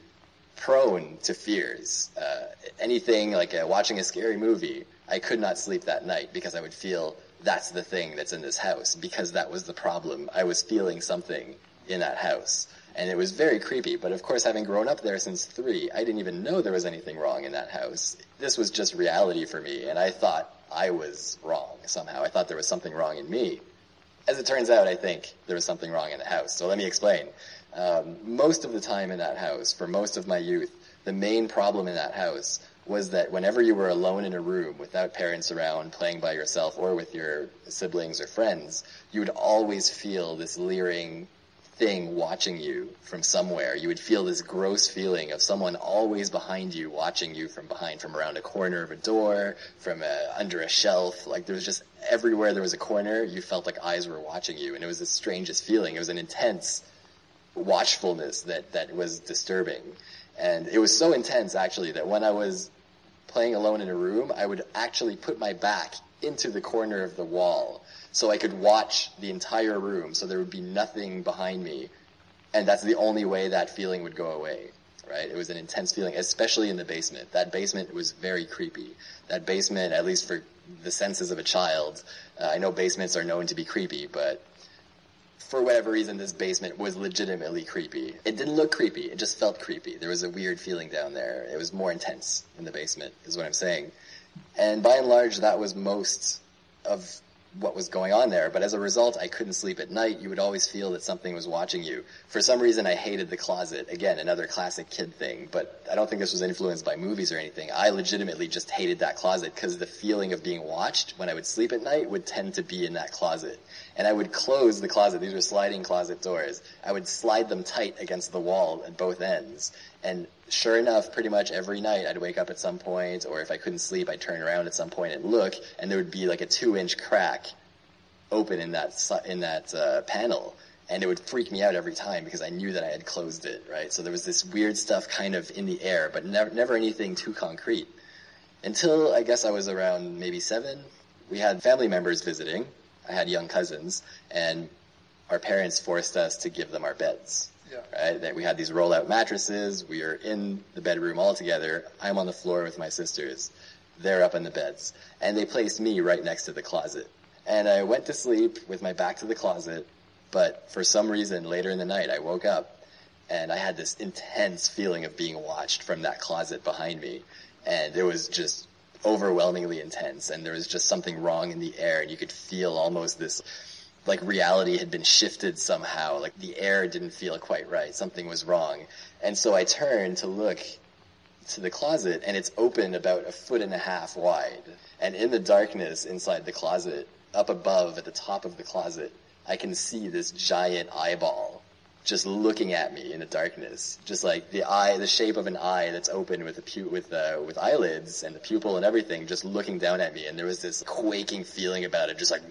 prone to fears. Uh, anything like uh, watching a scary movie, I could not sleep that night because I would feel that's the thing that's in this house, because that was the problem. I was feeling something in that house. And it was very creepy. But of course, having grown up there since three, I didn't even know there was anything wrong in that house. This was just reality for me, and I thought I was wrong somehow. I thought there was something wrong in me. As it turns out, I think there was something wrong in the house. So let me explain. Um, most of the time in that house, for most of my youth, the main problem in that house was that whenever you were alone in a room without parents around, playing by yourself or with your siblings or friends, you would always feel this leering thing watching you from somewhere. You would feel this gross feeling of someone always behind you, watching you from behind, from around a corner of a door, from a, under a shelf. Like there was just everywhere there was a corner, you felt like eyes were watching you, and it was the strangest feeling. It was an intense watchfulness that, that was disturbing. And it was so intense, actually, that when I was playing alone in a room, I would actually put my back into the corner of the wall so I could watch the entire room, so there would be nothing behind me. And that's the only way that feeling would go away, right? It was an intense feeling, especially in the basement. That basement was very creepy. That basement, at least for the senses of a child, uh, I know basements are known to be creepy, but for whatever reason, this basement was legitimately creepy. It didn't look creepy, it just felt creepy. There was a weird feeling down there. It was more intense in the basement, is what I'm saying. And by and large, that was most of what was going on there. But as a result, I couldn't sleep at night. You would always feel that something was watching you. For some reason, I hated the closet. Again, another classic kid thing, but I don't think this was influenced by movies or anything. I legitimately just hated that closet because the feeling of being watched when I would sleep at night would tend to be in that closet. And I would close the closet. These were sliding closet doors. I would slide them tight against the wall at both ends. And sure enough, pretty much every night I'd wake up at some point, or if I couldn't sleep, I'd turn around at some point and look, and there would be like a two-inch crack open in that in that uh, panel. And it would freak me out every time because I knew that I had closed it, right? So there was this weird stuff kind of in the air, but never, never anything too concrete. Until I guess I was around maybe seven, we had family members visiting. I had young cousins, and our parents forced us to give them our beds. Yeah. Right? That we had these roll-out mattresses. We are in the bedroom all together. I'm on the floor with my sisters. They're up in the beds. And they placed me right next to the closet. And I went to sleep with my back to the closet, but for some reason later in the night I woke up and I had this intense feeling of being watched from that closet behind me, and it was just overwhelmingly intense, and there was just something wrong in the air, and you could feel almost this, like reality had been shifted somehow, like the air didn't feel quite right, something was wrong. And so I turned to look to the closet, and it's open about a foot and a half wide, and in the darkness inside the closet, up above at the top of the closet, I can see this giant eyeball just looking at me in the darkness, just like the eye, the shape of an eye that's open with a pu- with uh, with eyelids and the pupil and everything, just looking down at me. And there was this quaking feeling about it, just like,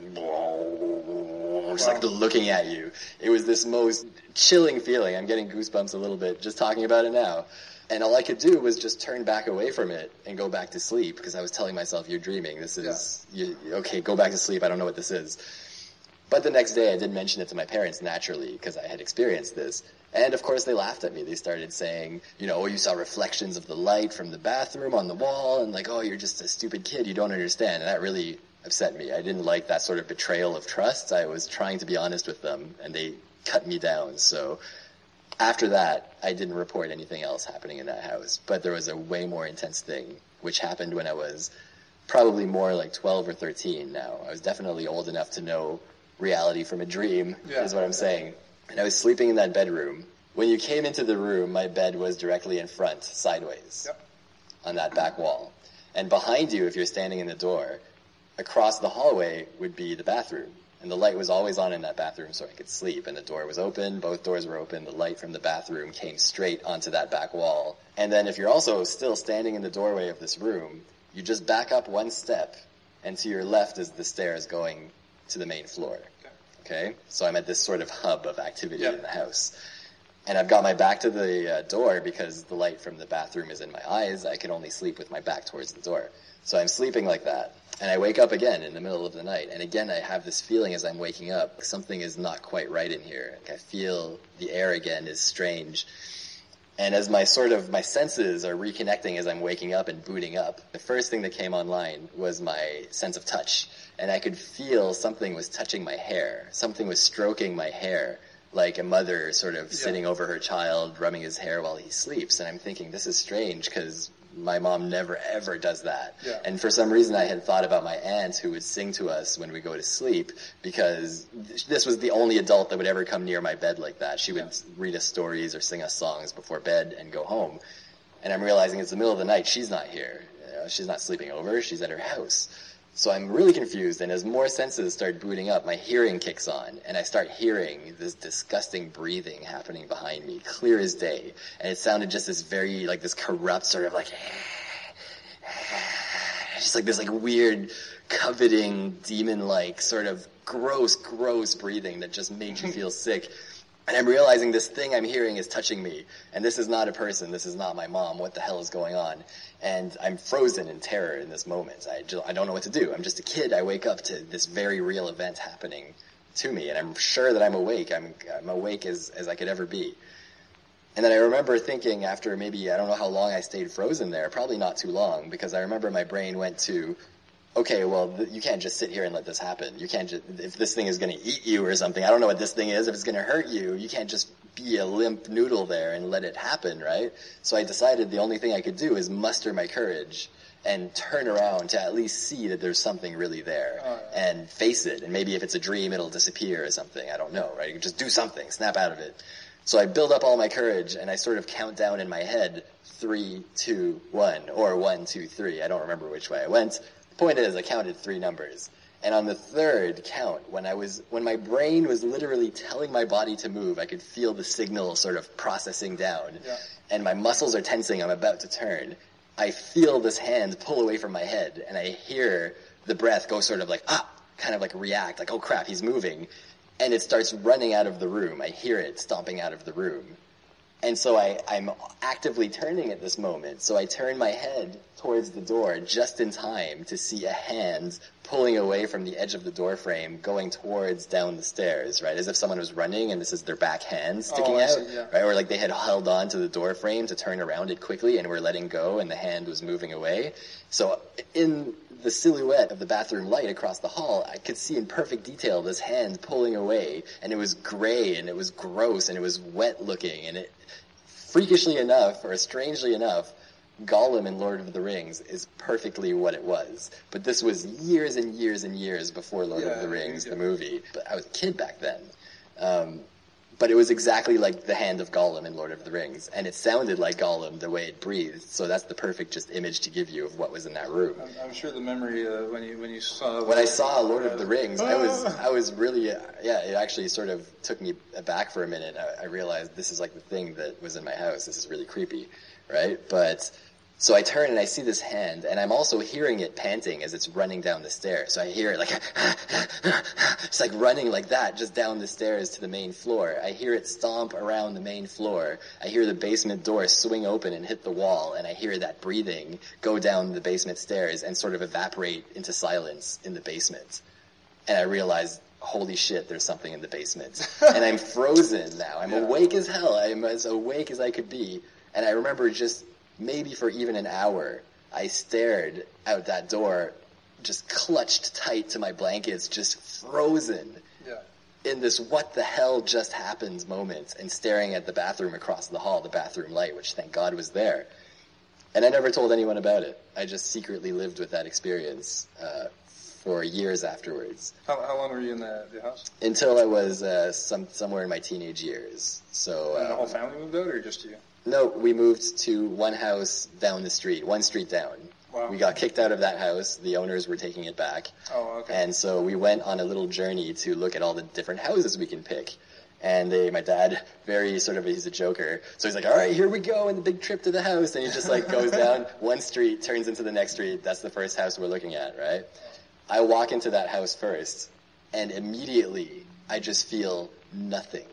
just like looking at you. It was this most chilling feeling. I'm getting goosebumps a little bit just talking about it now. And all I could do was just turn back away from it and go back to sleep, because I was telling myself, "You're dreaming. This is yeah. you, okay. Go back to sleep. I don't know what this is." But the next day I did mention it to my parents naturally, because I had experienced this. And of course they laughed at me. They started saying, you know, oh, you saw reflections of the light from the bathroom on the wall, and like, oh, you're just a stupid kid, you don't understand. And that really upset me. I didn't like that sort of betrayal of trust. I was trying to be honest with them, and they cut me down. So after that, I didn't report anything else happening in that house. But there was a way more intense thing, which happened when I was probably more like twelve or thirteen now. I was definitely old enough to know reality from a dream, yeah. is what I'm saying. And I was sleeping in that bedroom. When you came into the room, my bed was directly in front, sideways, yep. on that back wall. And behind you, if you're standing in the door, across the hallway would be the bathroom. And the light was always on in that bathroom so I could sleep. And the door was open, both doors were open, the light from the bathroom came straight onto that back wall. And then if you're also still standing in the doorway of this room, you just back up one step, and to your left is the stairs going to the main floor. Okay? So I'm at this sort of hub of activity yep. in the house. And I've got my back to the uh, door because the light from the bathroom is in my eyes. I can only sleep with my back towards the door. So I'm sleeping like that. And I wake up again in the middle of the night. And again, I have this feeling as I'm waking up, something is not quite right in here. Like I feel the air again is strange. And as my sort of, my senses are reconnecting as I'm waking up and booting up, the first thing that came online was my sense of touch. And I could feel something was touching my hair. Something was stroking my hair, like a mother sort of yeah. sitting over her child, rubbing his hair while he sleeps. And I'm thinking, this is strange, because my mom never ever does that. Yeah. And for some reason I had thought about my aunt who would sing to us when we go to sleep, because this was the only adult that would ever come near my bed like that. She would yeah. read us stories or sing us songs before bed and go home. And I'm realizing it's the middle of the night, she's not here. You know, she's not sleeping over, she's at her house. So I'm really confused, and as more senses start booting up, my hearing kicks on, and I start hearing this disgusting breathing happening behind me, clear as day. And it sounded just this very, like, this corrupt sort of like, just like this like weird, coveting, demon-like sort of gross, gross breathing that just made you feel sick. And I'm realizing this thing I'm hearing is touching me, and this is not a person, this is not my mom, what the hell is going on? And I'm frozen in terror in this moment. I, just, I don't know what to do. I'm just a kid. I wake up to this very real event happening to me, and I'm sure that I'm awake. I'm, I'm awake as, as I could ever be. And then I remember thinking after maybe, I don't know how long I stayed frozen there, probably not too long, because I remember my brain went to, okay, well, th- you can't just sit here and let this happen. You can't just, if this thing is going to eat you or something, I don't know what this thing is, if it's going to hurt you, you can't just be a limp noodle there and let it happen, right? So I decided the only thing I could do is muster my courage and turn around to at least see that there's something really there oh, yeah. and face it. And maybe if it's a dream, it'll disappear or something. I don't know, right? You can just do something, snap out of it. So I build up all my courage, and I sort of count down in my head, three, two, one, or one, two, three. I don't remember which way I went. The point is, I counted three numbers. And on the third count, when I was, when my brain was literally telling my body to move, I could feel the signal sort of processing down. Yeah. And my muscles are tensing, I'm about to turn. I feel this hand pull away from my head, and I hear the breath go sort of like, ah, kind of like react, like, oh crap, he's moving. And it starts running out of the room. I hear it stomping out of the room. And so I, I'm actively turning at this moment. So I turn my head towards the door just in time to see a hand pulling away from the edge of the door frame going towards down the stairs, right? As if someone was running and this is their back hand sticking oh, out, see, yeah. right? Or like they had held on to the door frame to turn around it quickly and were letting go and the hand was moving away. So in the silhouette of the bathroom light across the hall, I could see in perfect detail this hand pulling away, and it was gray, and it was gross, and it was wet looking, and it, freakishly enough, or strangely enough, Gollum in Lord of the Rings is perfectly what it was. But this was years and years and years before Lord yeah, of the Rings, yeah. the movie. But I was a kid back then. Um, but it was exactly like the hand of Gollum in Lord of the Rings. And it sounded like Gollum the way it breathed. So that's the perfect just image to give you of what was in that room. I'm, I'm sure the memory uh, when you when you saw when I saw Lord of the Rings, I was I was really uh, yeah. It actually sort of took me aback for a minute. I, I realized this is like the thing that was in my house. This is really creepy, right? But so I turn and I see this hand, and I'm also hearing it panting as it's running down the stairs. So I hear it like it's like running like that just down the stairs to the main floor. I hear it stomp around the main floor. I hear the basement door swing open and hit the wall, and I hear that breathing go down the basement stairs and sort of evaporate into silence in the basement. And I realize, holy shit, there's something in the basement. And I'm frozen now. I'm yeah. awake as hell. I'm as awake as I could be. And I remember just maybe for even an hour, I stared out that door, just clutched tight to my blankets, just frozen Yeah. in this what the hell just happened moment, and staring at the bathroom across the hall, the bathroom light, which thank God was there. And I never told anyone about it. I just secretly lived with that experience uh, for years afterwards. How, how long were you in the, the house? Until I was uh, some somewhere in my teenage years. So And the um, whole family moved out, or just you? No, we moved to one house down the street, one street down. Wow. We got kicked out of that house. The owners were taking it back. Oh, okay. And so we went on a little journey to look at all the different houses we can pick. And they, my dad, very sort of, he's a joker. So he's like, all right, here we go, and the big trip to the house. And he just like goes down one street, turns into the next street. That's the first house we're looking at, right? I walk into that house first, and immediately I just feel nothing.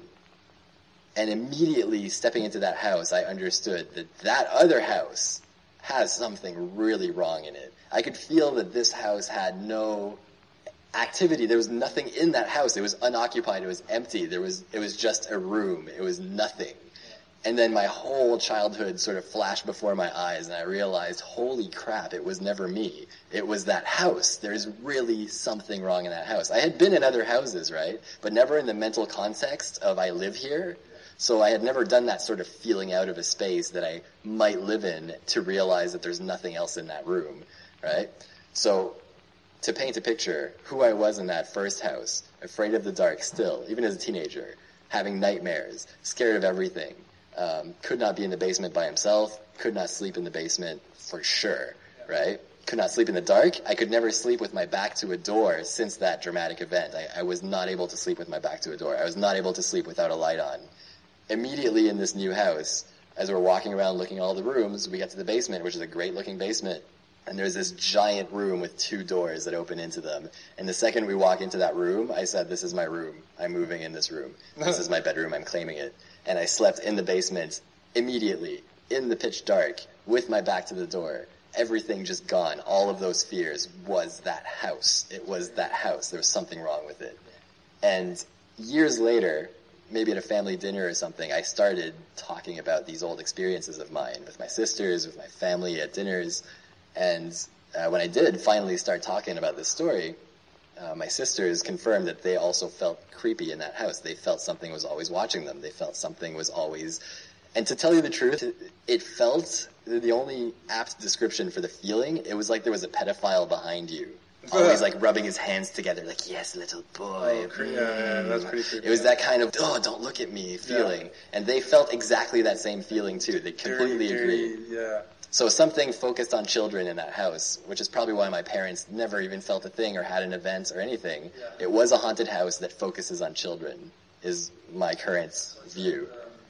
And immediately stepping into that house, I understood that that other house has something really wrong in it. I could feel that this house had no activity. There was nothing in that house. It was unoccupied. It was empty. There was, it was just a room. It was nothing. And then my whole childhood sort of flashed before my eyes, and I realized, holy crap, it was never me. It was that house. There's really something wrong in that house. I had been in other houses, right? But never in the mental context of I live here. So I had never done that sort of feeling out of a space that I might live in to realize that there's nothing else in that room, right? So to paint a picture, who I was in that first house, afraid of the dark still, even as a teenager, having nightmares, scared of everything, um, could not be in the basement by himself, could not sleep in the basement for sure, right? Could not sleep in the dark. I could never sleep with my back to a door since that dramatic event. I, I was not able to sleep with my back to a door. I was not able to sleep without a light on. Immediately in this new house, as we're walking around looking at all the rooms, we get to the basement, which is a great-looking basement, and there's this giant room with two doors that open into them. And the second we walk into that room, I said, this is my room. I'm moving in this room. This is my bedroom. I'm claiming it. And I slept in the basement immediately, in the pitch dark, with my back to the door. Everything just gone. All of those fears was that house. It was that house. There was something wrong with it. And years later, maybe at a family dinner or something, I started talking about these old experiences of mine with my sisters, with my family at dinners. And uh, when I did finally start talking about this story, uh, my sisters confirmed that they also felt creepy in that house. They felt something was always watching them. They felt something was always... And to tell you the truth, it, it felt, the only apt description for the feeling, it was like there was a pedophile behind you. Always like rubbing his hands together, like, yes, little boy. Oh, yeah, yeah, that's pretty creepy. It was that kind of, oh, don't look at me feeling. Yeah. And they felt exactly that same feeling too. They completely dirty, agreed. Dirty, yeah. So something focused on children in that house, which is probably why my parents never even felt a thing or had an event or anything. Yeah. It was a haunted house that focuses on children, is my current view.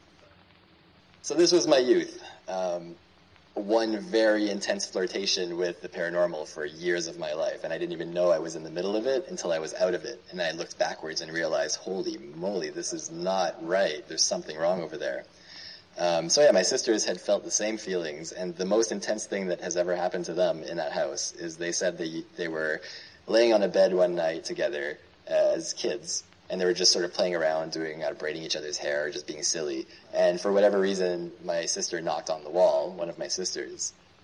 So this was my youth. Um, one very intense flirtation with the paranormal for years of my life, and I didn't even know I was in the middle of it until I was out of it, and then I looked backwards and realized, holy moly, this is not right. There's something wrong over there. Um, so yeah, my sisters had felt the same feelings, and the most intense thing that has ever happened to them in that house is they said they, they were laying on a bed one night together as kids, and they were just sort of playing around, doing, uh, braiding each other's hair, just being silly. And for whatever reason, my sister knocked on the wall, one of my sisters,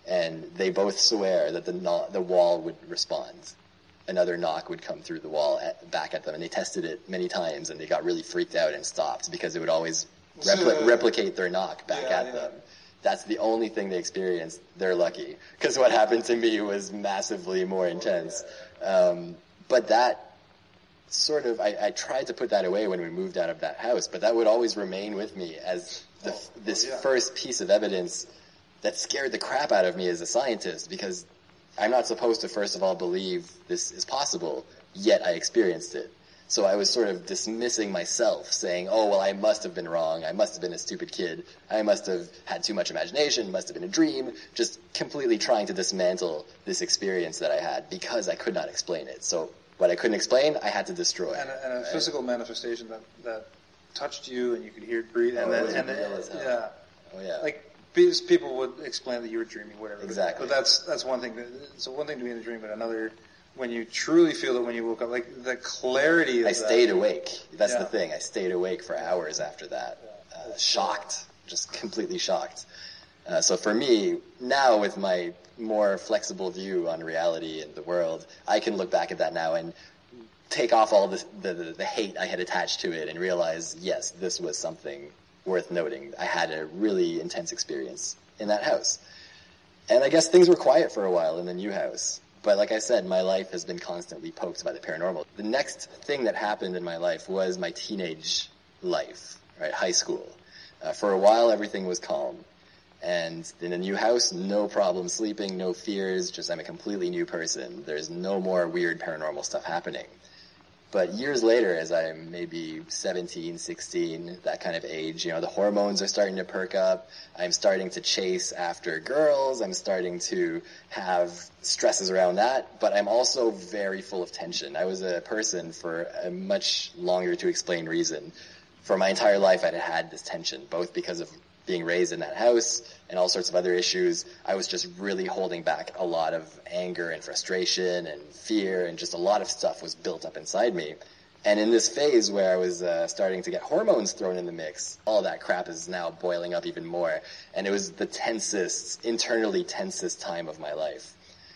and they both swear that the no- the wall would respond. Another knock would come through the wall at, back at them, and they tested it many times, and they got really freaked out and stopped because it would always repli- replicate their knock back yeah, at yeah. them. That's the only thing they experienced. They're lucky, because what happened to me was massively more intense. Um, but that sort of, I, I tried to put that away when we moved out of that house, but that would always remain with me as the, Oh, this yeah. first piece of evidence that scared the crap out of me as a scientist, because I'm not supposed to, first of all, believe this is possible, yet I experienced it. So I was sort of dismissing myself, saying, oh, well, I must have been wrong. I must have been a stupid kid. I must have had too much imagination. Must have been a dream. Just completely trying to dismantle this experience that I had because I could not explain it. So what I couldn't explain, I had to destroy. And a, and a physical manifestation that, that touched you and you could hear it breathe. And Oh, then, it was and real then, as hell. yeah. Oh, yeah. Like, because people would explain that you were dreaming, whatever. Exactly. But that's that's one thing. That, so one thing to be in a dream, but another when you truly feel it when you woke up, like the clarity of I that. stayed awake. That's Yeah. the thing. I stayed awake for hours after that. Uh, shocked. Just completely shocked. Uh, so for me, now with my more flexible view on reality and the world, I can look back at that now and take off all the, the, the, the hate I had attached to it and realize, yes, this was something worth noting. I had a really intense experience in that house. And I guess things were quiet for a while in the new house. But like I said, my life has been constantly poked by the paranormal. The next thing that happened in my life was my teenage life, right? High school. Uh, for a while, everything was calm. And in a new house, no problem sleeping, no fears, just I'm a completely new person. There's no more weird paranormal stuff happening. But years later, as I'm maybe seventeen, sixteen, that kind of age, you know, the hormones are starting to perk up. I'm starting to chase after girls. I'm starting to have stresses around that. But I'm also very full of tension. I was a person for a much longer to explain reason. For my entire life, I'd had this tension, both because of being raised in that house and all sorts of other issues. I was just really holding back a lot of anger and frustration and fear, and just a lot of stuff was built up inside me. And in this phase where I was uh, starting to get hormones thrown in the mix, all that crap is now boiling up even more. And it was the tensest, internally tensest time of my life.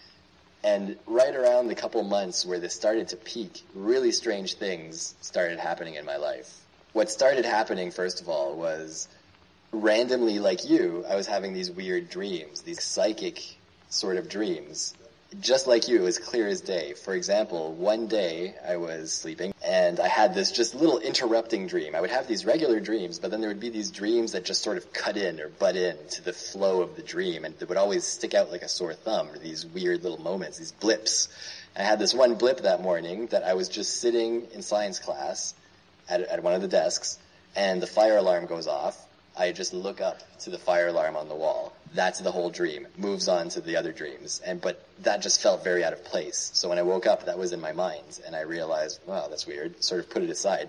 And right around the couple months where this started to peak, really strange things started happening in my life. What started happening, first of all, was randomly, like you, I was having these weird dreams, these psychic sort of dreams. Just like you, it was clear as day. For example, one day I was sleeping and I had this just little interrupting dream. I would have these regular dreams, but then there would be these dreams that just sort of cut in or butt in to the flow of the dream, and they would always stick out like a sore thumb, or these weird little moments, these blips. I had this one blip that morning that I was just sitting in science class at, at one of the desks, and the fire alarm goes off. I just look up to the fire alarm on the wall. That's the whole dream. Moves on to the other dreams. And but that just felt very out of place. So when I woke up, that was in my mind. And I realized, wow, that's weird. Sort of put it aside.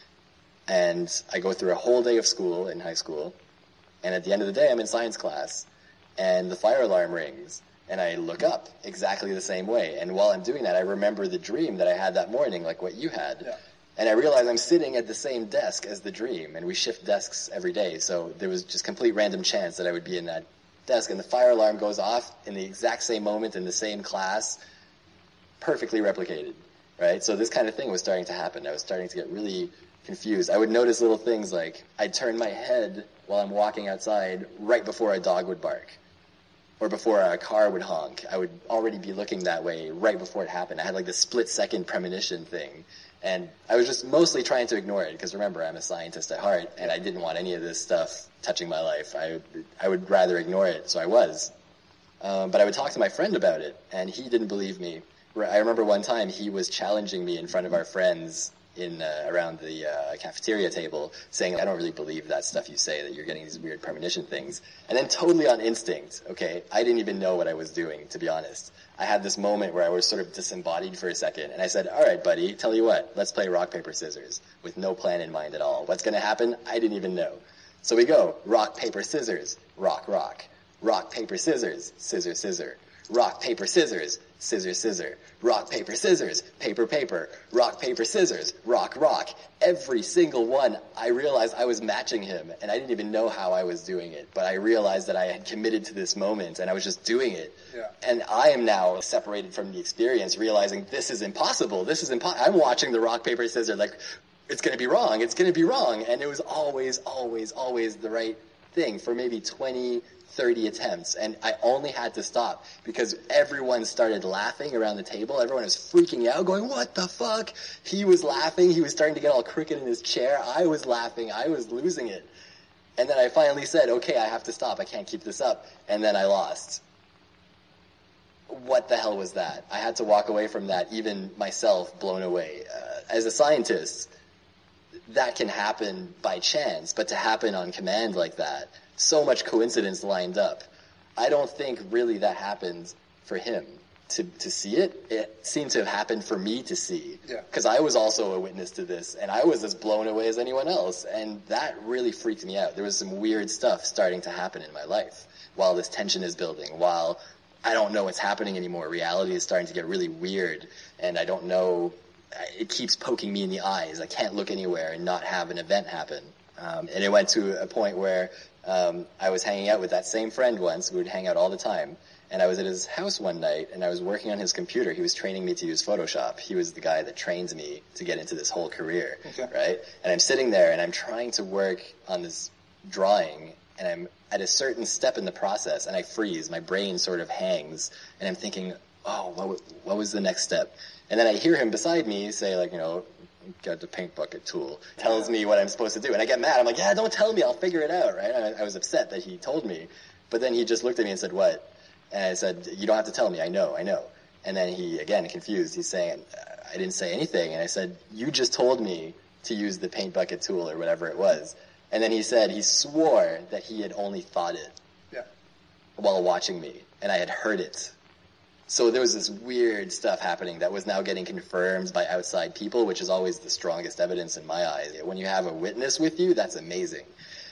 And I go through a whole day of school in high school. And at the end of the day, I'm in science class. And the fire alarm rings. And I look up exactly the same way. And while I'm doing that, I remember the dream that I had that morning, like what you had. Yeah. And I realized I'm sitting at the same desk as the dream, and we shift desks every day, so there was just complete random chance that I would be in that desk, and the fire alarm goes off in the exact same moment in the same class, perfectly replicated, right? So this kind of thing was starting to happen. I was starting to get really confused. I would notice little things like I'd turn my head while I'm walking outside right before a dog would bark, or before a car would honk. I would already be looking that way right before it happened. I had like this split-second premonition thing. And I was just mostly trying to ignore it, because remember, I'm a scientist at heart, and I didn't want any of this stuff touching my life. I, I would rather ignore it, so I was. Um, but I would talk to my friend about it, and he didn't believe me. I remember one time he was challenging me in front of our friends in uh, around the uh, cafeteria table, saying, I don't really believe that stuff you say, that you're getting these weird premonition things. And then totally on instinct, okay, I didn't even know what I was doing, to be honest. I had this moment where I was sort of disembodied for a second, and I said, all right, buddy, tell you what, let's play rock, paper, scissors, with no plan in mind at all. What's going to happen? I didn't even know. So we go, rock, paper, scissors, rock, rock. Rock, paper, scissors, scissor, scissor. Rock, paper, scissors, scissors, scissors, rock, paper, scissors, paper, paper, rock, paper, scissors, rock, rock. Every single one, I realized I was matching him, and I didn't even know how I was doing it, but I realized that I had committed to this moment, and I was just doing it. Yeah. And I am now separated from the experience, realizing this is impossible. This is impossible. I'm watching the rock, paper, scissors, like, it's going to be wrong. It's going to be wrong. And it was always, always, always the right thing for maybe twenty, thirty attempts. And I only had to stop because everyone started laughing around the table. Everyone was freaking out, going, what the fuck? He was laughing. He was starting to get all crooked in his chair. I was laughing. I was losing it. And then I finally said, okay, I have to stop. I can't keep this up. And then I lost. What the hell was that? I had to walk away from that, even myself blown away. Uh, as a scientist, that can happen by chance, but to happen on command like that, so much coincidence lined up. I don't think really that happened for him to to see it. It seemed to have happened for me to see. Yeah. Because I was also a witness to this, and I was as blown away as anyone else, and that really freaked me out. There was some weird stuff starting to happen in my life while this tension is building, while I don't know what's happening anymore. Reality is starting to get really weird, and I don't know. It keeps poking me in the eyes. I can't look anywhere and not have an event happen. Um, and it went to a point where um, I was hanging out with that same friend once. We would hang out all the time. And I was at his house one night, and I was working on his computer. He was training me to use Photoshop. He was the guy that trained me to get into this whole career, Okay. right? And I'm sitting there, and I'm trying to work on this drawing, and I'm at a certain step in the process, and I freeze. My brain sort of hangs, and I'm thinking, oh, what, w- what was the next step? And then I hear him beside me say, like, you know, got the paint bucket tool, tells me what I'm supposed to do. And I get mad. I'm like, yeah, don't tell me. I'll figure it out, right? I, I was upset that he told me. But then he just looked at me and said, what? And I said, you don't have to tell me. I know, I know. And then he, again, confused. He's saying, I didn't say anything. And I said, you just told me to use the paint bucket tool or whatever it was. And then he said he swore that he had only thought it Yeah. while watching me. And I had heard it. So there was this weird stuff happening that was now getting confirmed by outside people, which is always the strongest evidence in my eyes. When you have a witness with you, that's amazing.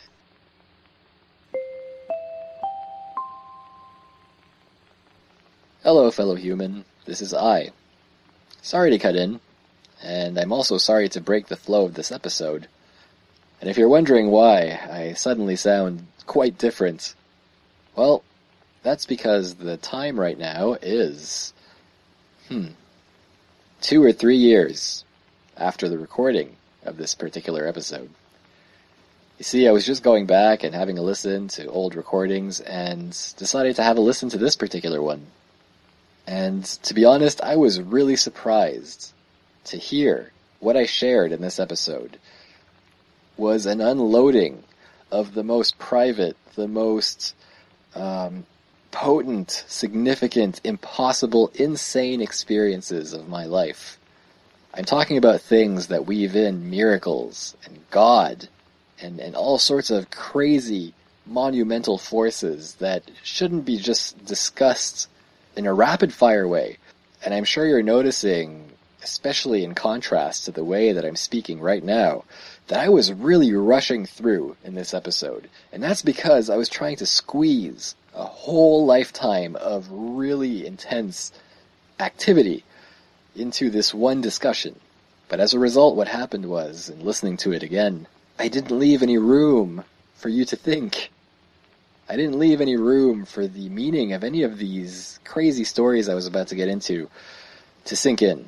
Hello, fellow human. This is I. Sorry to cut in, and I'm also sorry to break the flow of this episode. And if you're wondering why I suddenly sound quite different, well, that's because the time right now is, hmm, two or three years after the recording of this particular episode. You see, I was just going back and having a listen to old recordings and decided to have a listen to this particular one. And to be honest, I was really surprised to hear what I shared in this episode was an unloading of the most private, the most um, potent, significant, impossible, insane experiences of my life. I'm talking about things that weave in miracles and God and, and all sorts of crazy, monumental forces that shouldn't be just discussed in a rapid-fire way. And I'm sure you're noticing, especially in contrast to the way that I'm speaking right now, that I was really rushing through in this episode. And that's because I was trying to squeeze a whole lifetime of really intense activity into this one discussion. But as a result, what happened was, in listening to it again, I didn't leave any room for you to think. I didn't leave any room for the meaning of any of these crazy stories I was about to get into to sink in.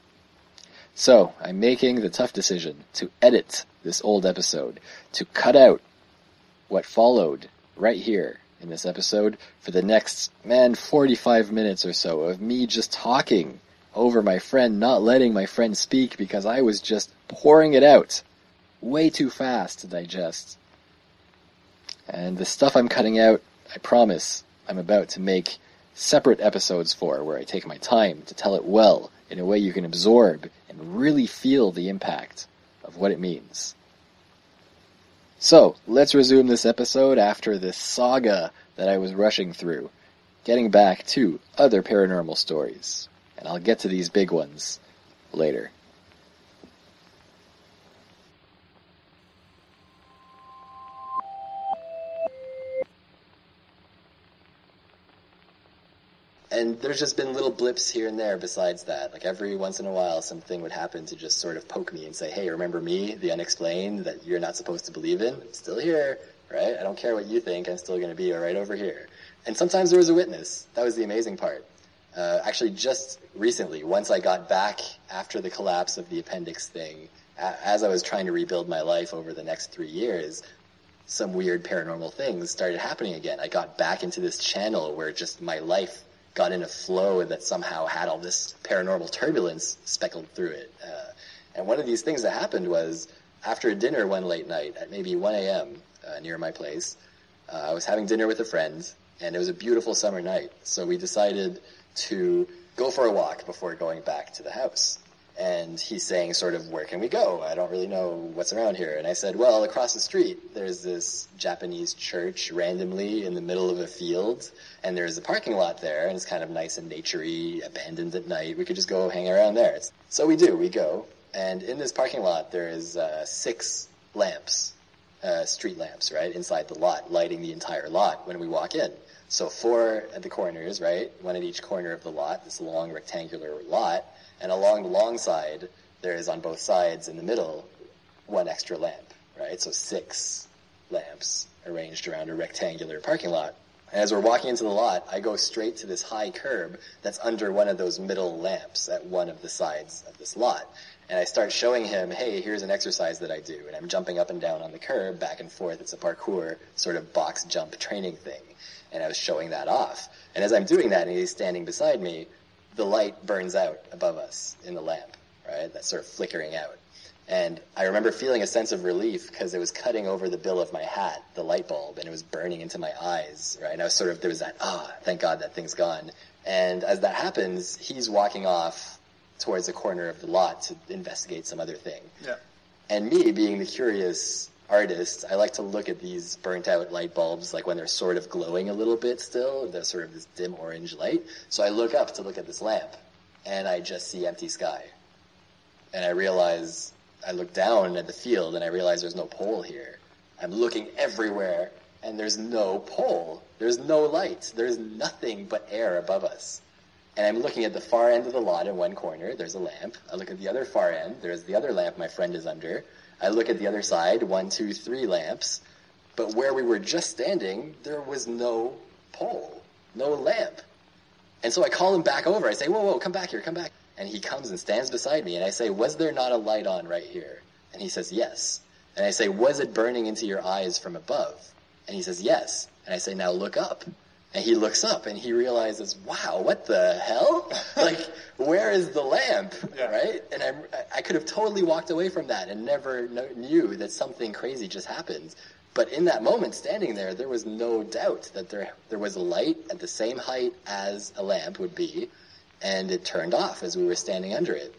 So, I'm making the tough decision to edit this old episode, to cut out what followed right here in this episode for the next, man, forty-five minutes or so of me just talking over my friend, not letting my friend speak because I was just pouring it out way too fast to digest. And the stuff I'm cutting out, I promise, I'm about to make separate episodes for, where I take my time to tell it well, in a way you can absorb and really feel the impact of what it means. So, let's resume this episode after this saga that I was rushing through, getting back to other paranormal stories. And I'll get to these big ones later. And there's just been little blips here and there besides that. Like every once in a while, something would happen to just sort of poke me and say, hey, remember me, the unexplained that you're not supposed to believe in? I'm still here, right? I don't care what you think. I'm still going to be right over here. And sometimes there was a witness. That was the amazing part. Uh, actually, just recently, once I got back after the collapse of the appendix thing, a- as I was trying to rebuild my life over the next three years, some weird paranormal things started happening again. I got back into this channel where just my life got in a flow that somehow had all this paranormal turbulence speckled through it. Uh, and one of these things that happened was after a dinner one late night at maybe one a.m. Uh, near my place, uh, I was having dinner with a friend, and it was a beautiful summer night. So we decided to go for a walk before going back to the house. And he's saying sort of, where can we go? I don't really know what's around here. And I said, well, across the street, there's this Japanese church randomly in the middle of a field, and there's a parking lot there, and it's kind of nice and naturey, abandoned at night. We could just go hang around there. So we do, we go. And in this parking lot, there is uh, six lamps, uh, street lamps, right, inside the lot, lighting the entire lot when we walk in. So four at the corners, right, one at each corner of the lot, this long rectangular lot. And along the long side, there is on both sides in the middle, one extra lamp, right? So six lamps arranged around a rectangular parking lot. And as we're walking into the lot, I go straight to this high curb that's under one of those middle lamps at one of the sides of this lot. And I start showing him, hey, here's an exercise that I do. And I'm jumping up and down on the curb, back and forth. It's a parkour sort of box jump training thing. And I was showing that off. And as I'm doing that and he's standing beside me, the light burns out above us in the lamp, right? That's sort of flickering out. And I remember feeling a sense of relief because it was cutting over the bill of my hat, the light bulb, and it was burning into my eyes, right? And I was sort of, there was that, ah, oh, thank God that thing's gone. And as that happens, he's walking off towards the corner of the lot to investigate some other thing. Yeah. And me, being the curious artist, I like to look at these burnt out light bulbs, like when they're sort of glowing a little bit still, they're sort of this dim orange light. So I look up to look at this lamp, and I just see empty sky. And I realize, I look down at the field, and I realize there's no pole here. I'm looking everywhere, and there's no pole. There's no light. There's nothing but air above us. And I'm looking at the far end of the lot in one corner, there's a lamp. I look at the other far end, there's the other lamp my friend is under. I look at the other side, one, two, three lamps, but where we were just standing, there was no pole, no lamp. And so I call him back over. I say, whoa, whoa, come back here, come back. And he comes and stands beside me, and I say, was there not a light on right here? And he says, yes. And I say, was it burning into your eyes from above? And he says, yes. And I say, now look up. And he looks up, and he realizes, wow, what the hell? Like, where is the lamp, yeah. right? And I, I could have totally walked away from that and never kn- knew that something crazy just happened. But in that moment, standing there, there was no doubt that there there was a light at the same height as a lamp would be, and it turned off as we were standing under it.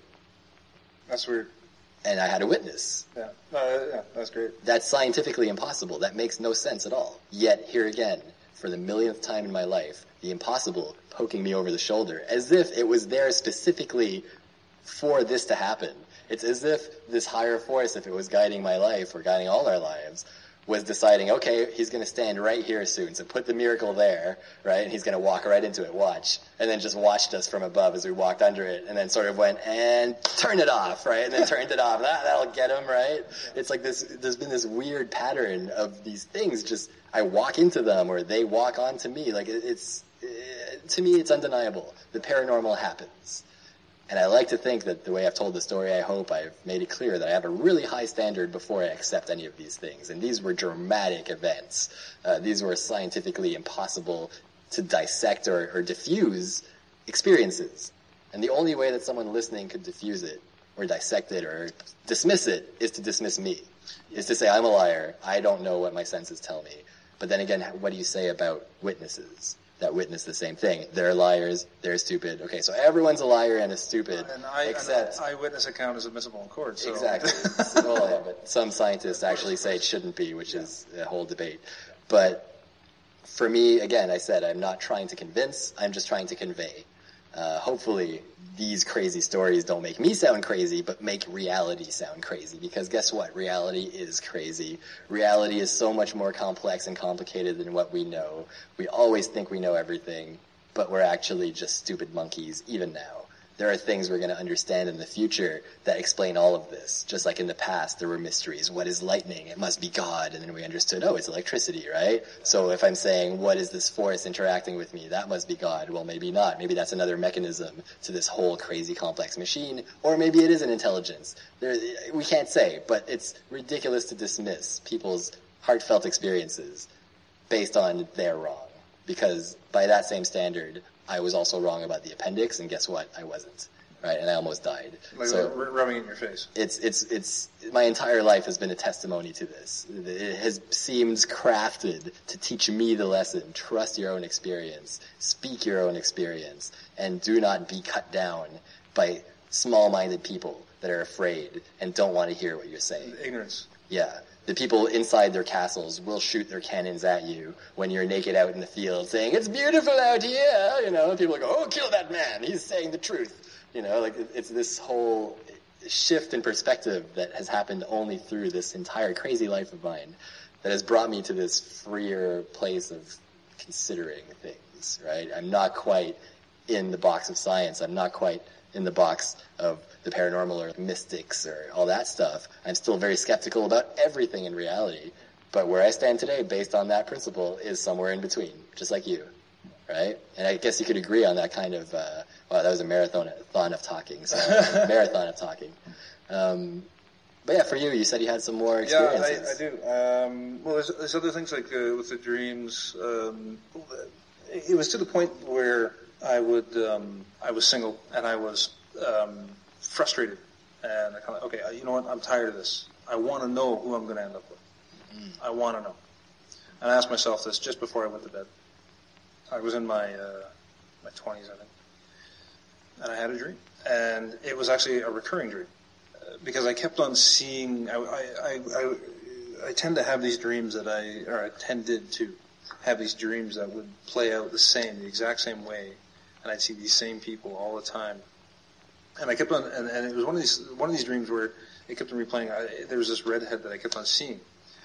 That's weird. And I had a witness. Yeah, uh, yeah, that's great. That's scientifically impossible. That makes no sense at all. Yet, here again, for the millionth time in my life, the impossible poking me over the shoulder, as if it was there specifically for this to happen. It's as if this higher force, if it was guiding my life or guiding all our lives, was deciding, okay, he's going to stand right here soon, so put the miracle there, right, and he's going to walk right into it, watch, and then just watched us from above as we walked under it, and then sort of went, and turn it off, right, and then turned it off, that, that'll get him, right? It's like this, there's been this weird pattern of these things, just, I walk into them, or they walk onto me, like, it, it's, it, to me, it's undeniable. The paranormal happens. And I like to think that the way I've told the story, I hope I've made it clear that I have a really high standard before I accept any of these things. And these were dramatic events. Uh, these were scientifically impossible to dissect or, or diffuse experiences. And the only way that someone listening could diffuse it or dissect it or dismiss it is to dismiss me. Is to say, I'm a liar. I don't know what my senses tell me. But then again, what do you say about witnesses that witness the same thing? They're liars, they're stupid. Okay, so everyone's a liar and a stupid, And I, except... an eyewitness account is admissible in court. So. Exactly. Well, yeah, but some scientists actually say it shouldn't be, which is a whole debate. But for me, again, I said I'm not trying to convince, I'm just trying to convey. Uh, hopefully these crazy stories don't make me sound crazy, but make reality sound crazy. Because guess what? Reality is crazy. Reality is so much more complex and complicated than what we know. We always think we know everything. but we're actually just stupid monkeys even now. There are things we're going to understand in the future that explain all of this. Just like in the past, there were mysteries. What is lightning? It must be God. And then we understood, oh, it's electricity, right? So if I'm saying, what is this force interacting with me? That must be God. Well, maybe not. Maybe that's another mechanism to this whole crazy complex machine. Or maybe it is an intelligence. There, we can't say, but it's ridiculous to dismiss people's heartfelt experiences based on they're wrong. Because by that same standard, I was also wrong about the appendix, and guess what? I wasn't, right? And I almost died. Like so r- rubbing it in your face. It's it's it's my entire life has been a testimony to this. It has seemed crafted to teach me the lesson: trust your own experience, speak your own experience, and do not be cut down by small-minded people that are afraid and don't want to hear what you're saying. Ignorance. Yeah. The people inside their castles will shoot their cannons at you when you're naked out in the field saying, it's beautiful out here, you know, and people go, oh, kill that man, he's saying the truth. You know, like, it's this whole shift in perspective that has happened only through this entire crazy life of mine that has brought me to this freer place of considering things, right? I'm not quite in the box of science. I'm not quite in the box of the paranormal or mystics or all that stuff. I'm still very skeptical about everything in reality. But where I stand today, based on that principle, is somewhere in between, just like you, right? And I guess you could agree on that kind of, uh, wow, that was a marathon thon of talking, so marathon of talking. Um, but yeah, for you, you said you had some more experiences. Yeah, I, I do. Um, well, there's, there's other things like uh, with the dreams. Um, it was to the point where I would, um, I was single and I was um, frustrated, and I kind of, okay, you know what? I'm tired of this. I want to know who I'm going to end up with. Mm. I want to know. And I asked myself this just before I went to bed. I was in my uh, my twenties, I think, and I had a dream, and it was actually a recurring dream uh, because I kept on seeing. I, I, I, I, I tend to have these dreams that I, or I tended to have these dreams that would play out the same, the exact same way, and I'd see these same people all the time. And I kept on, and, and it was one of these one of these dreams where it kept on replaying. I, there was this redhead that I kept on seeing.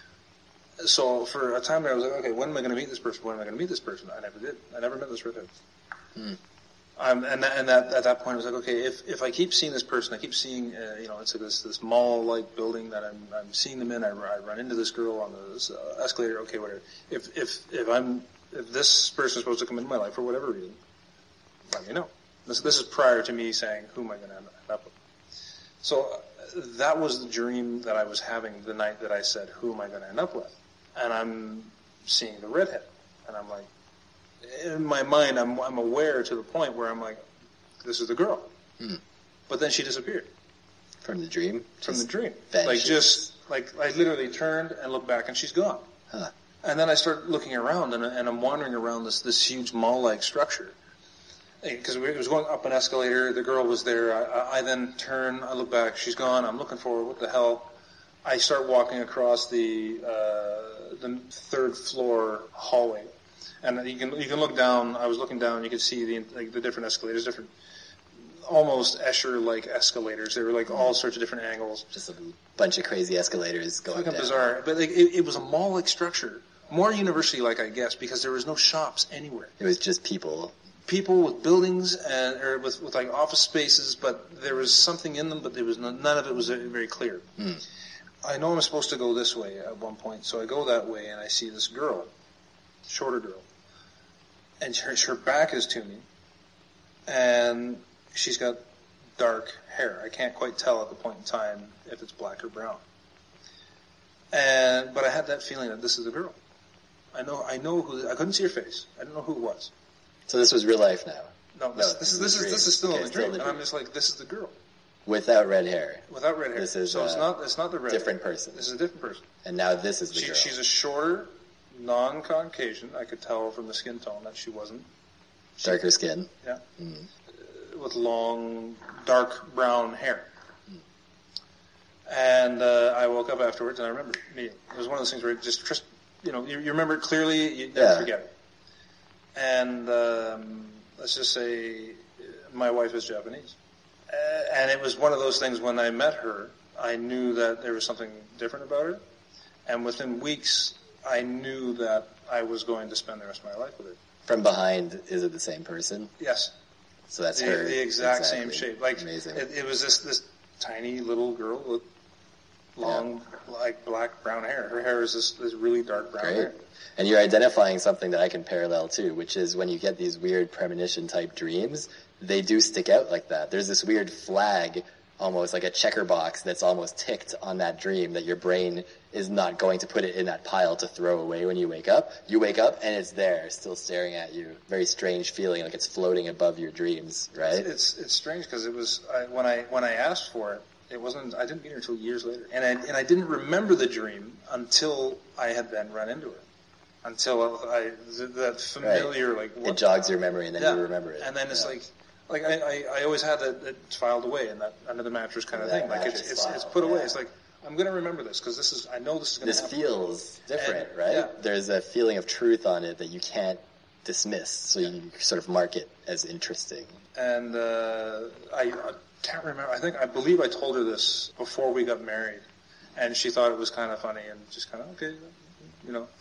So for a time there, I was like, okay, when am I going to meet this person? When am I going to meet this person? I never did. I never met this redhead. Hmm. Um, and that, and that, at that point, I was like, okay, if if I keep seeing this person, I keep seeing, uh, you know, it's like this this mall-like building that I'm I'm seeing them in. I, I run into this girl on this uh, escalator. Okay, whatever. If if if I'm if this person is supposed to come into my life for whatever reason, let me know. This, this is prior to me saying, who am I going to end up with? So uh, that was the dream that I was having the night that I said, who am I going to end up with? And I'm seeing the redhead. And I'm like, in my mind, I'm, I'm aware to the point where I'm like, this is the girl. Hmm. But then she disappeared. From the dream? From just the dream. Vanishes. Like just, like I literally turned and looked back and she's gone. Huh. And then I start looking around and, and I'm wandering around this, this huge mall-like structure. Because it was going up an escalator, the girl was there. I, I then turn, I look back, she's gone. I'm looking for her. What the hell? I start walking across the uh, the third floor hallway, and you can you can look down. I was looking down. You could see the like the different escalators, different almost Escher-like escalators. They were like all sorts of different angles. Just a bunch of crazy escalators going Fucking down. Bizarre, but like, it, it was a mall-like structure, more university-like, I guess, because there was no shops anywhere. It was just people. People with buildings and or with, with like office spaces, but there was something in them, but there was none, none of it was very clear. Hmm. I know I'm supposed to go this way at one point, so I go that way and I see this girl, shorter girl, and her, her back is to me, and she's got dark hair. I can't quite tell at the point in time if it's black or brown. And but I had that feeling that this is the girl. I know I know who. I couldn't see her face. I don't know who it was. So this was real life now. No, this, no, this is this is this is still okay, in the still dream, the and dream. I'm just like, this is the girl without red hair. Without red hair. This is so it's a not it's not the red different hair. person. This is a different person. And now this is the she, girl. She's a shorter, non-Caucasian. I could tell from the skin tone that she wasn't. Darker skin. Yeah. Mm. With long, dark brown hair. Mm. And uh, I woke up afterwards, and I remember meeting. It was one of those things where it just, just you know, you, you remember it clearly, you never yeah. forget it. And um, let's just say my wife is Japanese. Uh, and it was one of those things when I met her, I knew that there was something different about her. And within weeks, I knew that I was going to spend the rest of my life with her. From behind, is it the same person? Yes. So that's the, her. the exact exactly. same shape. Like Amazing. It, it was this this tiny little girl with long, yeah. like black brown hair. Her hair is this, this really dark brown Great. hair. And you're identifying something that I can parallel too, which is when you get these weird premonition type dreams, they do stick out like that. There's this weird flag, almost like a checker box that's almost ticked on that dream that your brain is not going to put it in that pile to throw away when you wake up. You wake up and it's there, still staring at you. Very strange feeling, like it's floating above your dreams, right? It's it's, it's strange because it was I, when I when I asked for it, it wasn't. I didn't meet her until years later, and I and I didn't remember the dream until I had then run into her. Until I that familiar right. like what, it jogs your memory and then yeah. you remember it. And then it's yeah. like. Like I, I, I always had that, that filed away in that under the mattress kind of That thing. Like it's it's, file, it's put away. yeah. It's like I'm going to remember this because this is I know this is going to This happen. feels different, And, right? yeah. There's a feeling of truth on it that you can't dismiss, so you sort of mark it as interesting. And uh, I, I can't remember. I think I believe I told her this before we got married, and she thought it was kind of funny and just kind of okay, you know.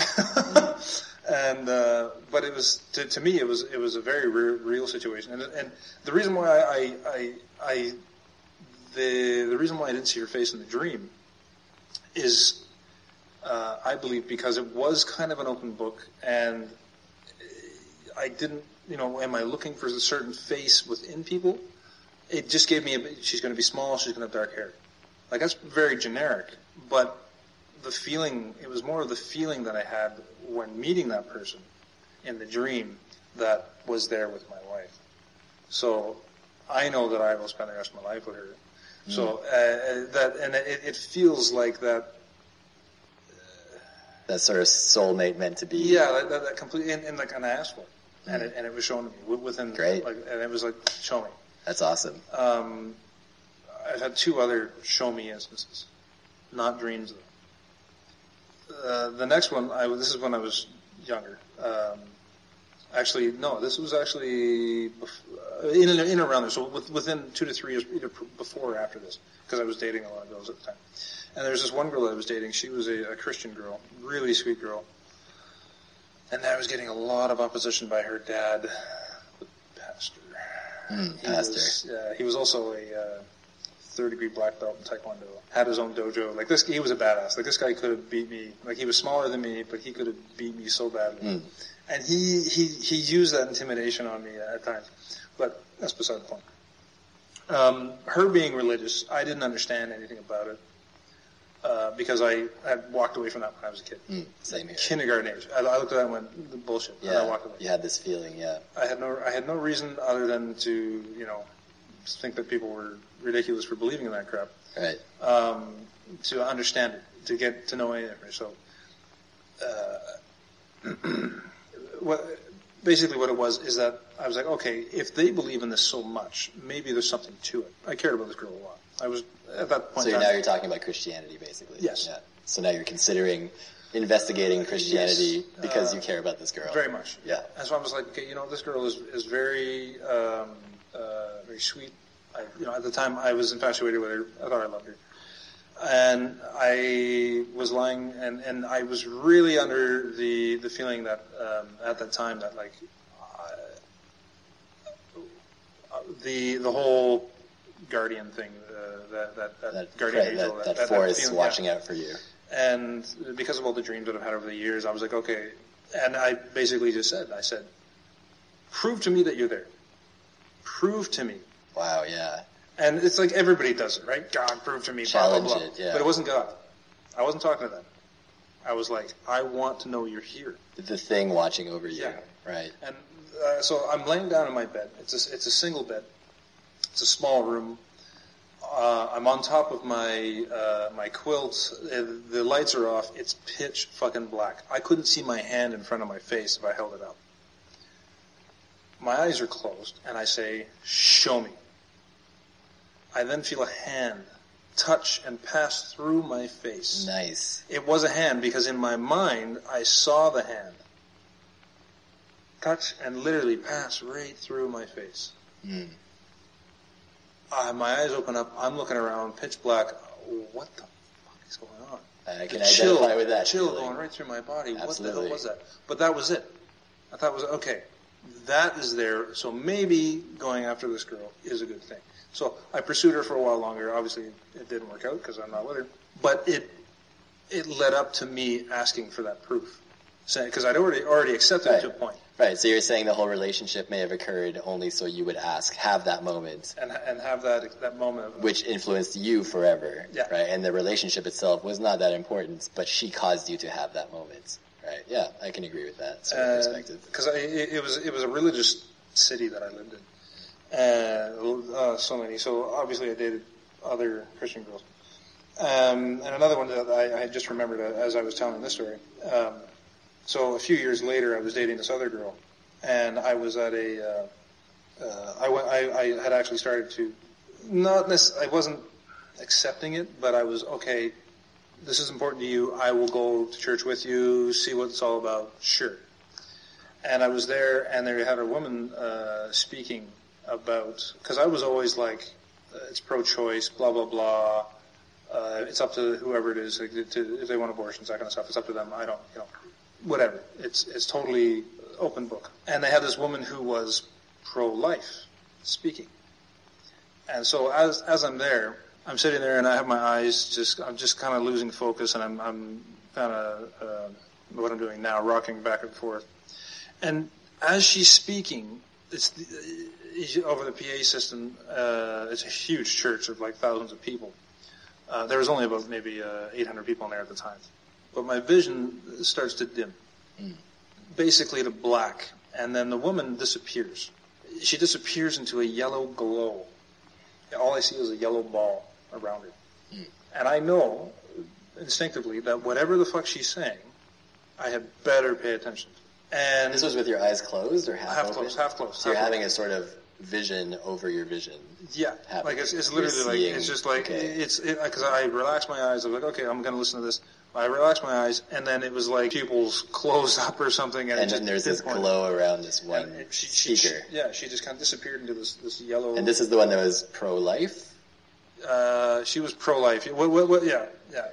And uh, but it was to, to me it was it was a very real, real situation, and and the reason why I, I I the the reason why I didn't see her face in the dream is uh, I believe because it was kind of an open book, and I didn't you know am I looking for a certain face within people? It just gave me a she's going to be small, she's going to have dark hair, like that's very generic, but the feeling it was more of the feeling that I had when meeting that person in the dream that was there with my wife. So I know that I will spend the rest of my life with her. Mm. So uh, that and it, it feels like that. Uh, that sort of soulmate meant to be. Yeah, that, that, that completely and, and like and I asked for it, mm. and it, and it was shown to me within. Great. Like, and it was like show me. That's awesome. Um, I've had two other show me instances, not dreams though. Uh, the next one, I, this is when I was younger. Um, actually, no, this was actually bef- in, in and around there. So with, within two to three years, either before or after this, because I was dating a lot of girls at the time. And there was this one girl I was dating. She was a, a Christian girl, really sweet girl. And I was getting a lot of opposition by her dad, the pastor. Mm, he pastor. Was, uh, he was also a uh, third degree black belt in Taekwondo. Had his own dojo. Like this, he was a badass. Like this guy could have beat me. Like he was smaller than me, but he could have beat me so badly. Mm. And he, he, he used that intimidation on me at times. But that's beside the point. Um, her being religious, I didn't understand anything about it. Uh, because I had walked away from that when I was a kid. Mm, same here. Kindergarten age. I, I looked at that and went, bullshit. Yeah, and I walked away. You had this feeling, yeah. I had no, I had no reason other than to, you know, think that people were ridiculous for believing in that crap. Right. Um, to understand it, to get to know anything. So, uh, what, basically what it was is that I was like, okay, if they believe in this so much, maybe there's something to it. I cared about this girl a lot. I was, at that point So in now time, you're talking about Christianity, basically. Yes. Yeah. So now you're considering investigating Christianity Yes. because Uh, you care about this girl. very much. Yeah. And so I was like, okay, you know, this girl is, is very, um, uh, very sweet. I, you know, at the time I was infatuated with her. I thought I loved her. And I was lying, and, and I was really under the, the feeling that, um, at that time that like, uh, the, the whole guardian thing, uh, that, that, that, That, guardian that, angel, that, that, that that force feeling, watching yeah. out for you. And because of all the dreams that I've had over the years, I was like, okay. And I basically just said, I said, prove to me that you're there. Prove to me. Wow, yeah. And it's like everybody does it, right? God, prove to me, Challenge blah, blah, blah. it, yeah. But it wasn't God. I wasn't talking to them. I was like, I want to know you're here. The thing watching over you. Yeah. Right. And uh, so I'm laying down in my bed. It's a, it's a single bed. It's a small room. Uh, I'm on top of my uh, my quilt. Uh, the lights are off. It's pitch fucking black. I couldn't see my hand in front of my face if I held it up. My eyes are closed, and I say, show me. I then feel a hand touch and pass through my face. Nice. It was a hand because in my mind, I saw the hand touch and literally pass right through my face. Mm. Uh, my eyes open up. I'm looking around, pitch black. What the fuck is going on? I can The identify chill, with that chill feeling. going right through my body. What the Absolutely. hell was that? But that was it. I thought was, okay, that is there, so maybe going after this girl is a good thing. So I pursued her for a while longer. Obviously, it didn't work out because I'm not with her. But it it led up to me asking for that proof, because I'd already already accepted Right. it to a point. Right, so you're saying the whole relationship may have occurred only so you would ask, have that moment, And and have that that moment of, which influenced you forever, Yeah. right? And the relationship itself was not that important, but she caused you to have that moment, right? Yeah, I can agree with that sort of perspective. because it, it was it was a religious city that I lived in, and uh, so many. So obviously, I dated other Christian girls. Um, and another one that I, I just remembered as I was telling this story. Um, so a few years later, I was dating this other girl, and I was at a. Uh, uh, I went. I, I had actually started to, not necessarily. I wasn't accepting it, but I was okay. This is important to you. I will go to church with you, see what it's all about. Sure. And I was there, and they had a woman uh, speaking about, because I was always like, uh, it's pro-choice, blah blah blah. Uh, it's up to whoever it is, like, to, if they want abortions, that kind of stuff. It's up to them. I don't, you know, whatever. It's it's totally open book. And they had this woman who was pro-life speaking. And so as as I'm there, I'm sitting there and I have my eyes just, I'm just kind of losing focus, and I'm I'm kind of uh, what I'm doing now, rocking back and forth. And as she's speaking, it's the, over the P A system. Uh, it's a huge church of like thousands of people. Uh, there was only about maybe uh, eight hundred people in there at the time. But my vision starts to dim, mm. basically to black. And then the woman disappears. She disappears into a yellow glow. All I see is a yellow ball around her. Mm. And I know instinctively that whatever the fuck she's saying, I had better pay attention. And this was with your eyes closed or half, half open? closed, half closed. So you're half having closed. a sort of vision over your vision. Yeah, happening. like it's, it's literally like seeing, it's just like okay. it's because it, I relaxed my eyes. I was like, okay, I'm going to listen to this. I relaxed my eyes, and then it was like pupils closed up or something, and, and it just then there's this pinpointed. glow around this one And it, she, she, speaker. She, yeah, she just kind of disappeared into this this yellow. And this is the one that was pro-life. Uh, she was pro-life. What, what, what, yeah, yeah.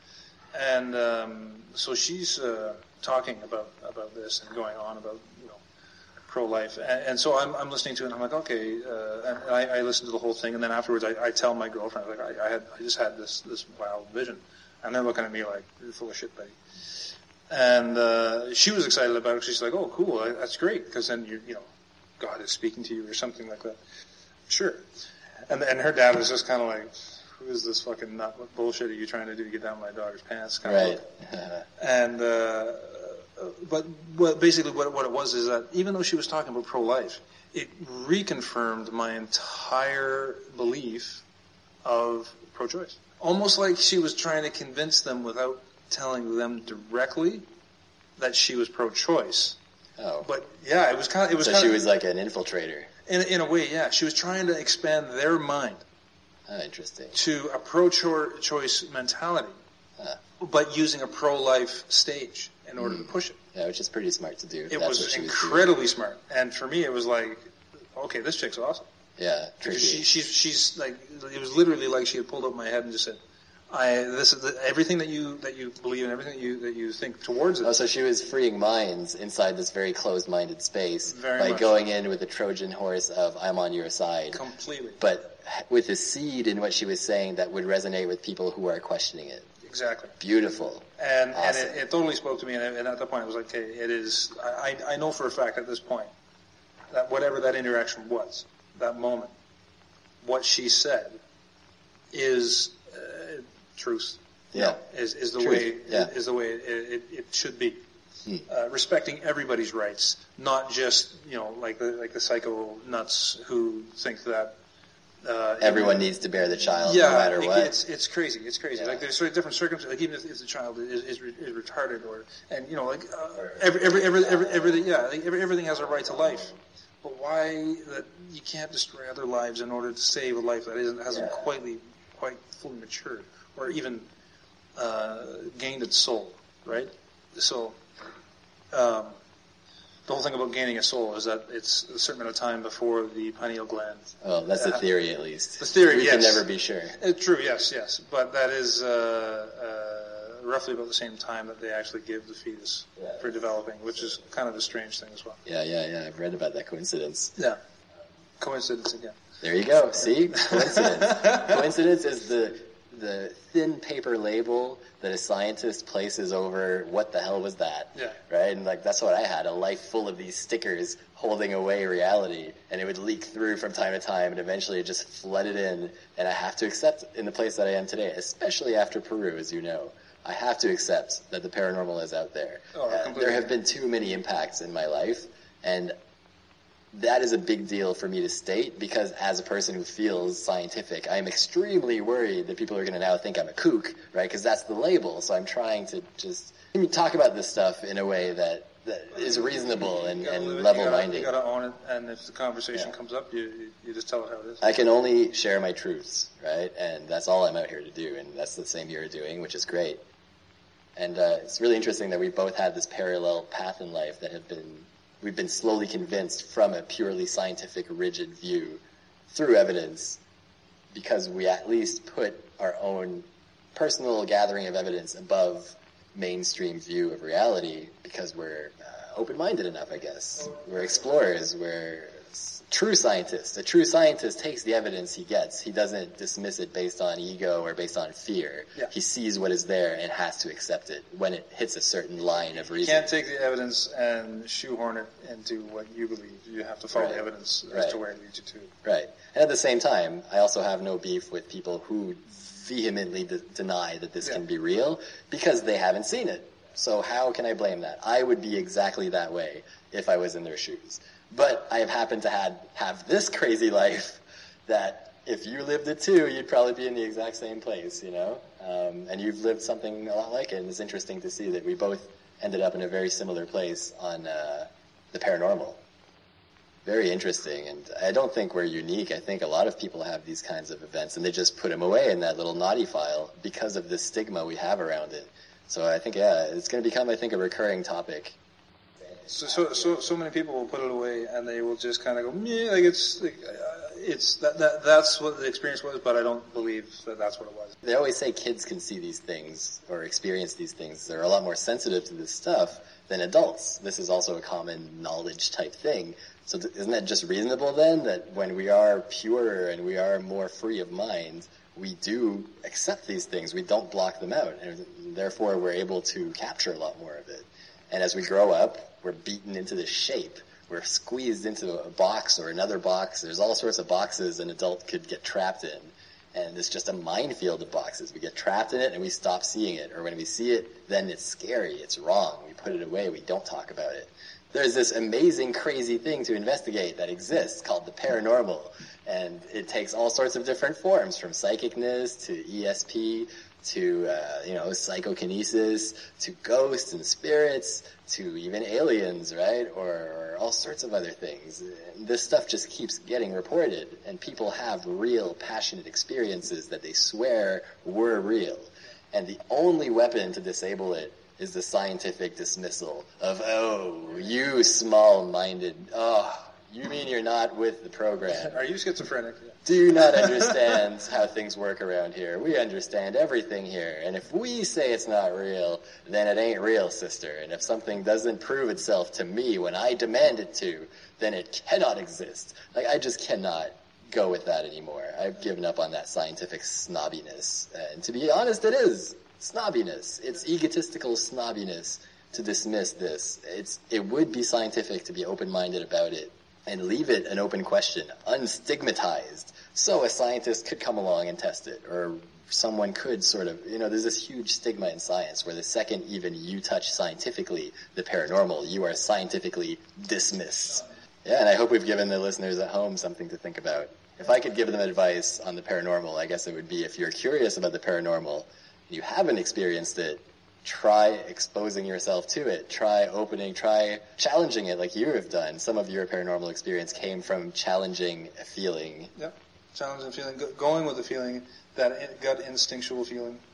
And um, so she's uh, talking about about this and going on about you know pro-life, and, and so I'm I'm listening to it, and I'm like, okay, uh, and I, I listen to the whole thing, and then afterwards I, I tell my girlfriend, like, I, I had I just had this this wild vision, and they're looking at me like, you're full of shit, buddy. And uh, she was excited about it. She's like, oh, cool, that's great, because then you you know, God is speaking to you or something like that. Sure. And and her dad was just kind of like, who is this fucking nut? What bullshit are you trying to do to get down my daughter's pants? Kind right. Of and uh, but what, basically what what it was is that even though she was talking about pro-life, it reconfirmed my entire belief of pro-choice. Almost like she was trying to convince them without telling them directly that she was pro-choice. Oh. But yeah, it was kind of it was. So kind she of, was like an infiltrator. In in a way, yeah. She was trying to expand their mind. Oh, interesting. To a pro-choice mentality, huh. but using a pro-life stage in order mm. to push it. Yeah, which is pretty smart to do. It That's was what incredibly was smart, and for me, it was like, okay, this chick's awesome. Yeah, tricky. She, she's she's like, it was literally like she had pulled up my head and just said, I this is the, everything that you that you believe and everything that you that you think towards it. Oh, so she was freeing minds inside this very closed-minded space very by much. going in with the Trojan horse of "I'm on your side," completely. but with a seed in what she was saying that would resonate with people who are questioning it. Exactly. Beautiful. And awesome. and it, it totally spoke to me, and, and at that point, I was like, okay, it is. I I know for a fact at this point that whatever that interaction was, that moment, what she said is uh, truth. Yeah. You know, is is the Truth. way Yeah. is the way it, it, it should be. Hmm. Uh, respecting everybody's rights, not just you know like the like the psycho nuts who think that uh, Everyone in, needs to bear the child, yeah, no matter it, what. It's it's crazy. It's crazy. Yeah. Like there's sort of different circumstances. Like even if, if the child is is, is retarded or and you know like uh, every every every every everything yeah like every, everything has a right to life. But why that you can't destroy other lives in order to save a life that isn't hasn't Yeah. quite quite fully matured or even uh, gained its soul, right? So. Um, the whole thing about gaining a soul is that it's a certain amount of time before the pineal gland. Oh, that's the uh, theory, at least. The theory, we yes. can never be sure. Uh, true, yes, yes. But that is uh, uh, roughly about the same time that they actually give the fetus Yeah. for developing, which is kind of a strange thing as well. Yeah, yeah, yeah. I've read about that coincidence. Yeah. Coincidence again. There you go. See? Coincidence. Coincidence is the the thin paper label that a scientist places over what the hell was that. Yeah. Right? And like that's what I had, a life full of these stickers holding away reality, and it would leak through from time to time, and eventually it just flooded in, and I have to accept in the place that I am today, especially after Peru, as you know. I have to accept that the paranormal is out there. Oh, Uh, completely. there have been too many impacts in my life, and that is a big deal for me to state, because as a person who feels scientific, I am extremely worried that people are going to now think I'm a kook, right? Because that's the label. So I'm trying to just talk about this stuff in a way that, that is reasonable and, You gotta live and it, level-minded. You got to own it, and if the conversation Yeah. comes up, you, you you just tell it how it is. I can only share my truths, right? And that's all I'm out here to do, and that's the same you're doing, which is great. And uh, it's really interesting that we both had this parallel path in life that have been, we've been slowly convinced from a purely scientific, rigid view through evidence, because we at least put our own personal gathering of evidence above mainstream view of reality, because we're uh, open-minded enough, I guess. We're explorers, we're true scientist. A true scientist takes the evidence he gets. He doesn't dismiss it based on ego or based on fear. Yeah. He sees what is there and has to accept it when it hits a certain line of You reason. can't take the evidence and shoehorn it into what you believe. You have to follow Right. the evidence as Right. to where it leads you to. Right. And at the same time, I also have no beef with people who vehemently de- deny that this Yeah. can be real, because they haven't seen it. So how can I blame that? I would be exactly that way if I was in their shoes. But I have happened to had, have this crazy life that if you lived it too, you'd probably be in the exact same place, you know? Um, and you've lived something a lot like it, and it's interesting to see that we both ended up in a very similar place on uh, the paranormal. Very interesting, and I don't think we're unique. I think a lot of people have these kinds of events, and they just put them away in that little naughty file because of the stigma we have around it. So I think, yeah, it's going to become, I think, a recurring topic. So, so, so, so many people will put it away, and they will just kind of go, meh, like it's, like, uh, it's that, that, that's what the experience was, but I don't believe that that's what it was. They always say kids can see these things or experience these things. They're a lot more sensitive to this stuff than adults. This is also a common knowledge type thing. So th- isn't that just reasonable then, that when we are purer and we are more free of mind, we do accept these things. We don't block them out, and therefore we're able to capture a lot more of it. And as we grow up, we're beaten into this shape. We're squeezed into a box or another box. There's all sorts of boxes an adult could get trapped in. And it's just a minefield of boxes. We get trapped in it and we stop seeing it. Or when we see it, then it's scary. It's wrong. We put it away. We don't talk about it. There's this amazing, crazy thing to investigate that exists called the paranormal. And it takes all sorts of different forms, from psychicness to E S P to, uh, you know, psychokinesis, to ghosts and spirits, to even aliens, right? Or, or all sorts of other things. And this stuff just keeps getting reported, and people have real, passionate experiences that they swear were real. And the only weapon to disable it is the scientific dismissal of, oh, you small-minded, oh, you mean you're not with the program. Are you schizophrenic? Do not understand how things work around here. We understand everything here. And if we say it's not real, then it ain't real, sister. And if something doesn't prove itself to me when I demand it to, then it cannot exist. Like, I just cannot go with that anymore. I've given up on that scientific snobbiness. And to be honest, it is snobbiness. It's egotistical snobbiness to dismiss this. It's, it would be scientific to be open-minded about it and leave it an open question, unstigmatized, so a scientist could come along and test it, or someone could sort of, you know, there's this huge stigma in science where the second even you touch scientifically the paranormal, you are scientifically dismissed. Yeah, and I hope we've given the listeners at home something to think about. If I could give them advice on the paranormal, I guess it would be, if you're curious about the paranormal, you haven't experienced it, try exposing yourself to it. Try opening, try challenging it like you have done. Some of your paranormal experience came from challenging a feeling. Yep. Challenging feeling, go- going with the feeling, that in- gut instinctual feeling.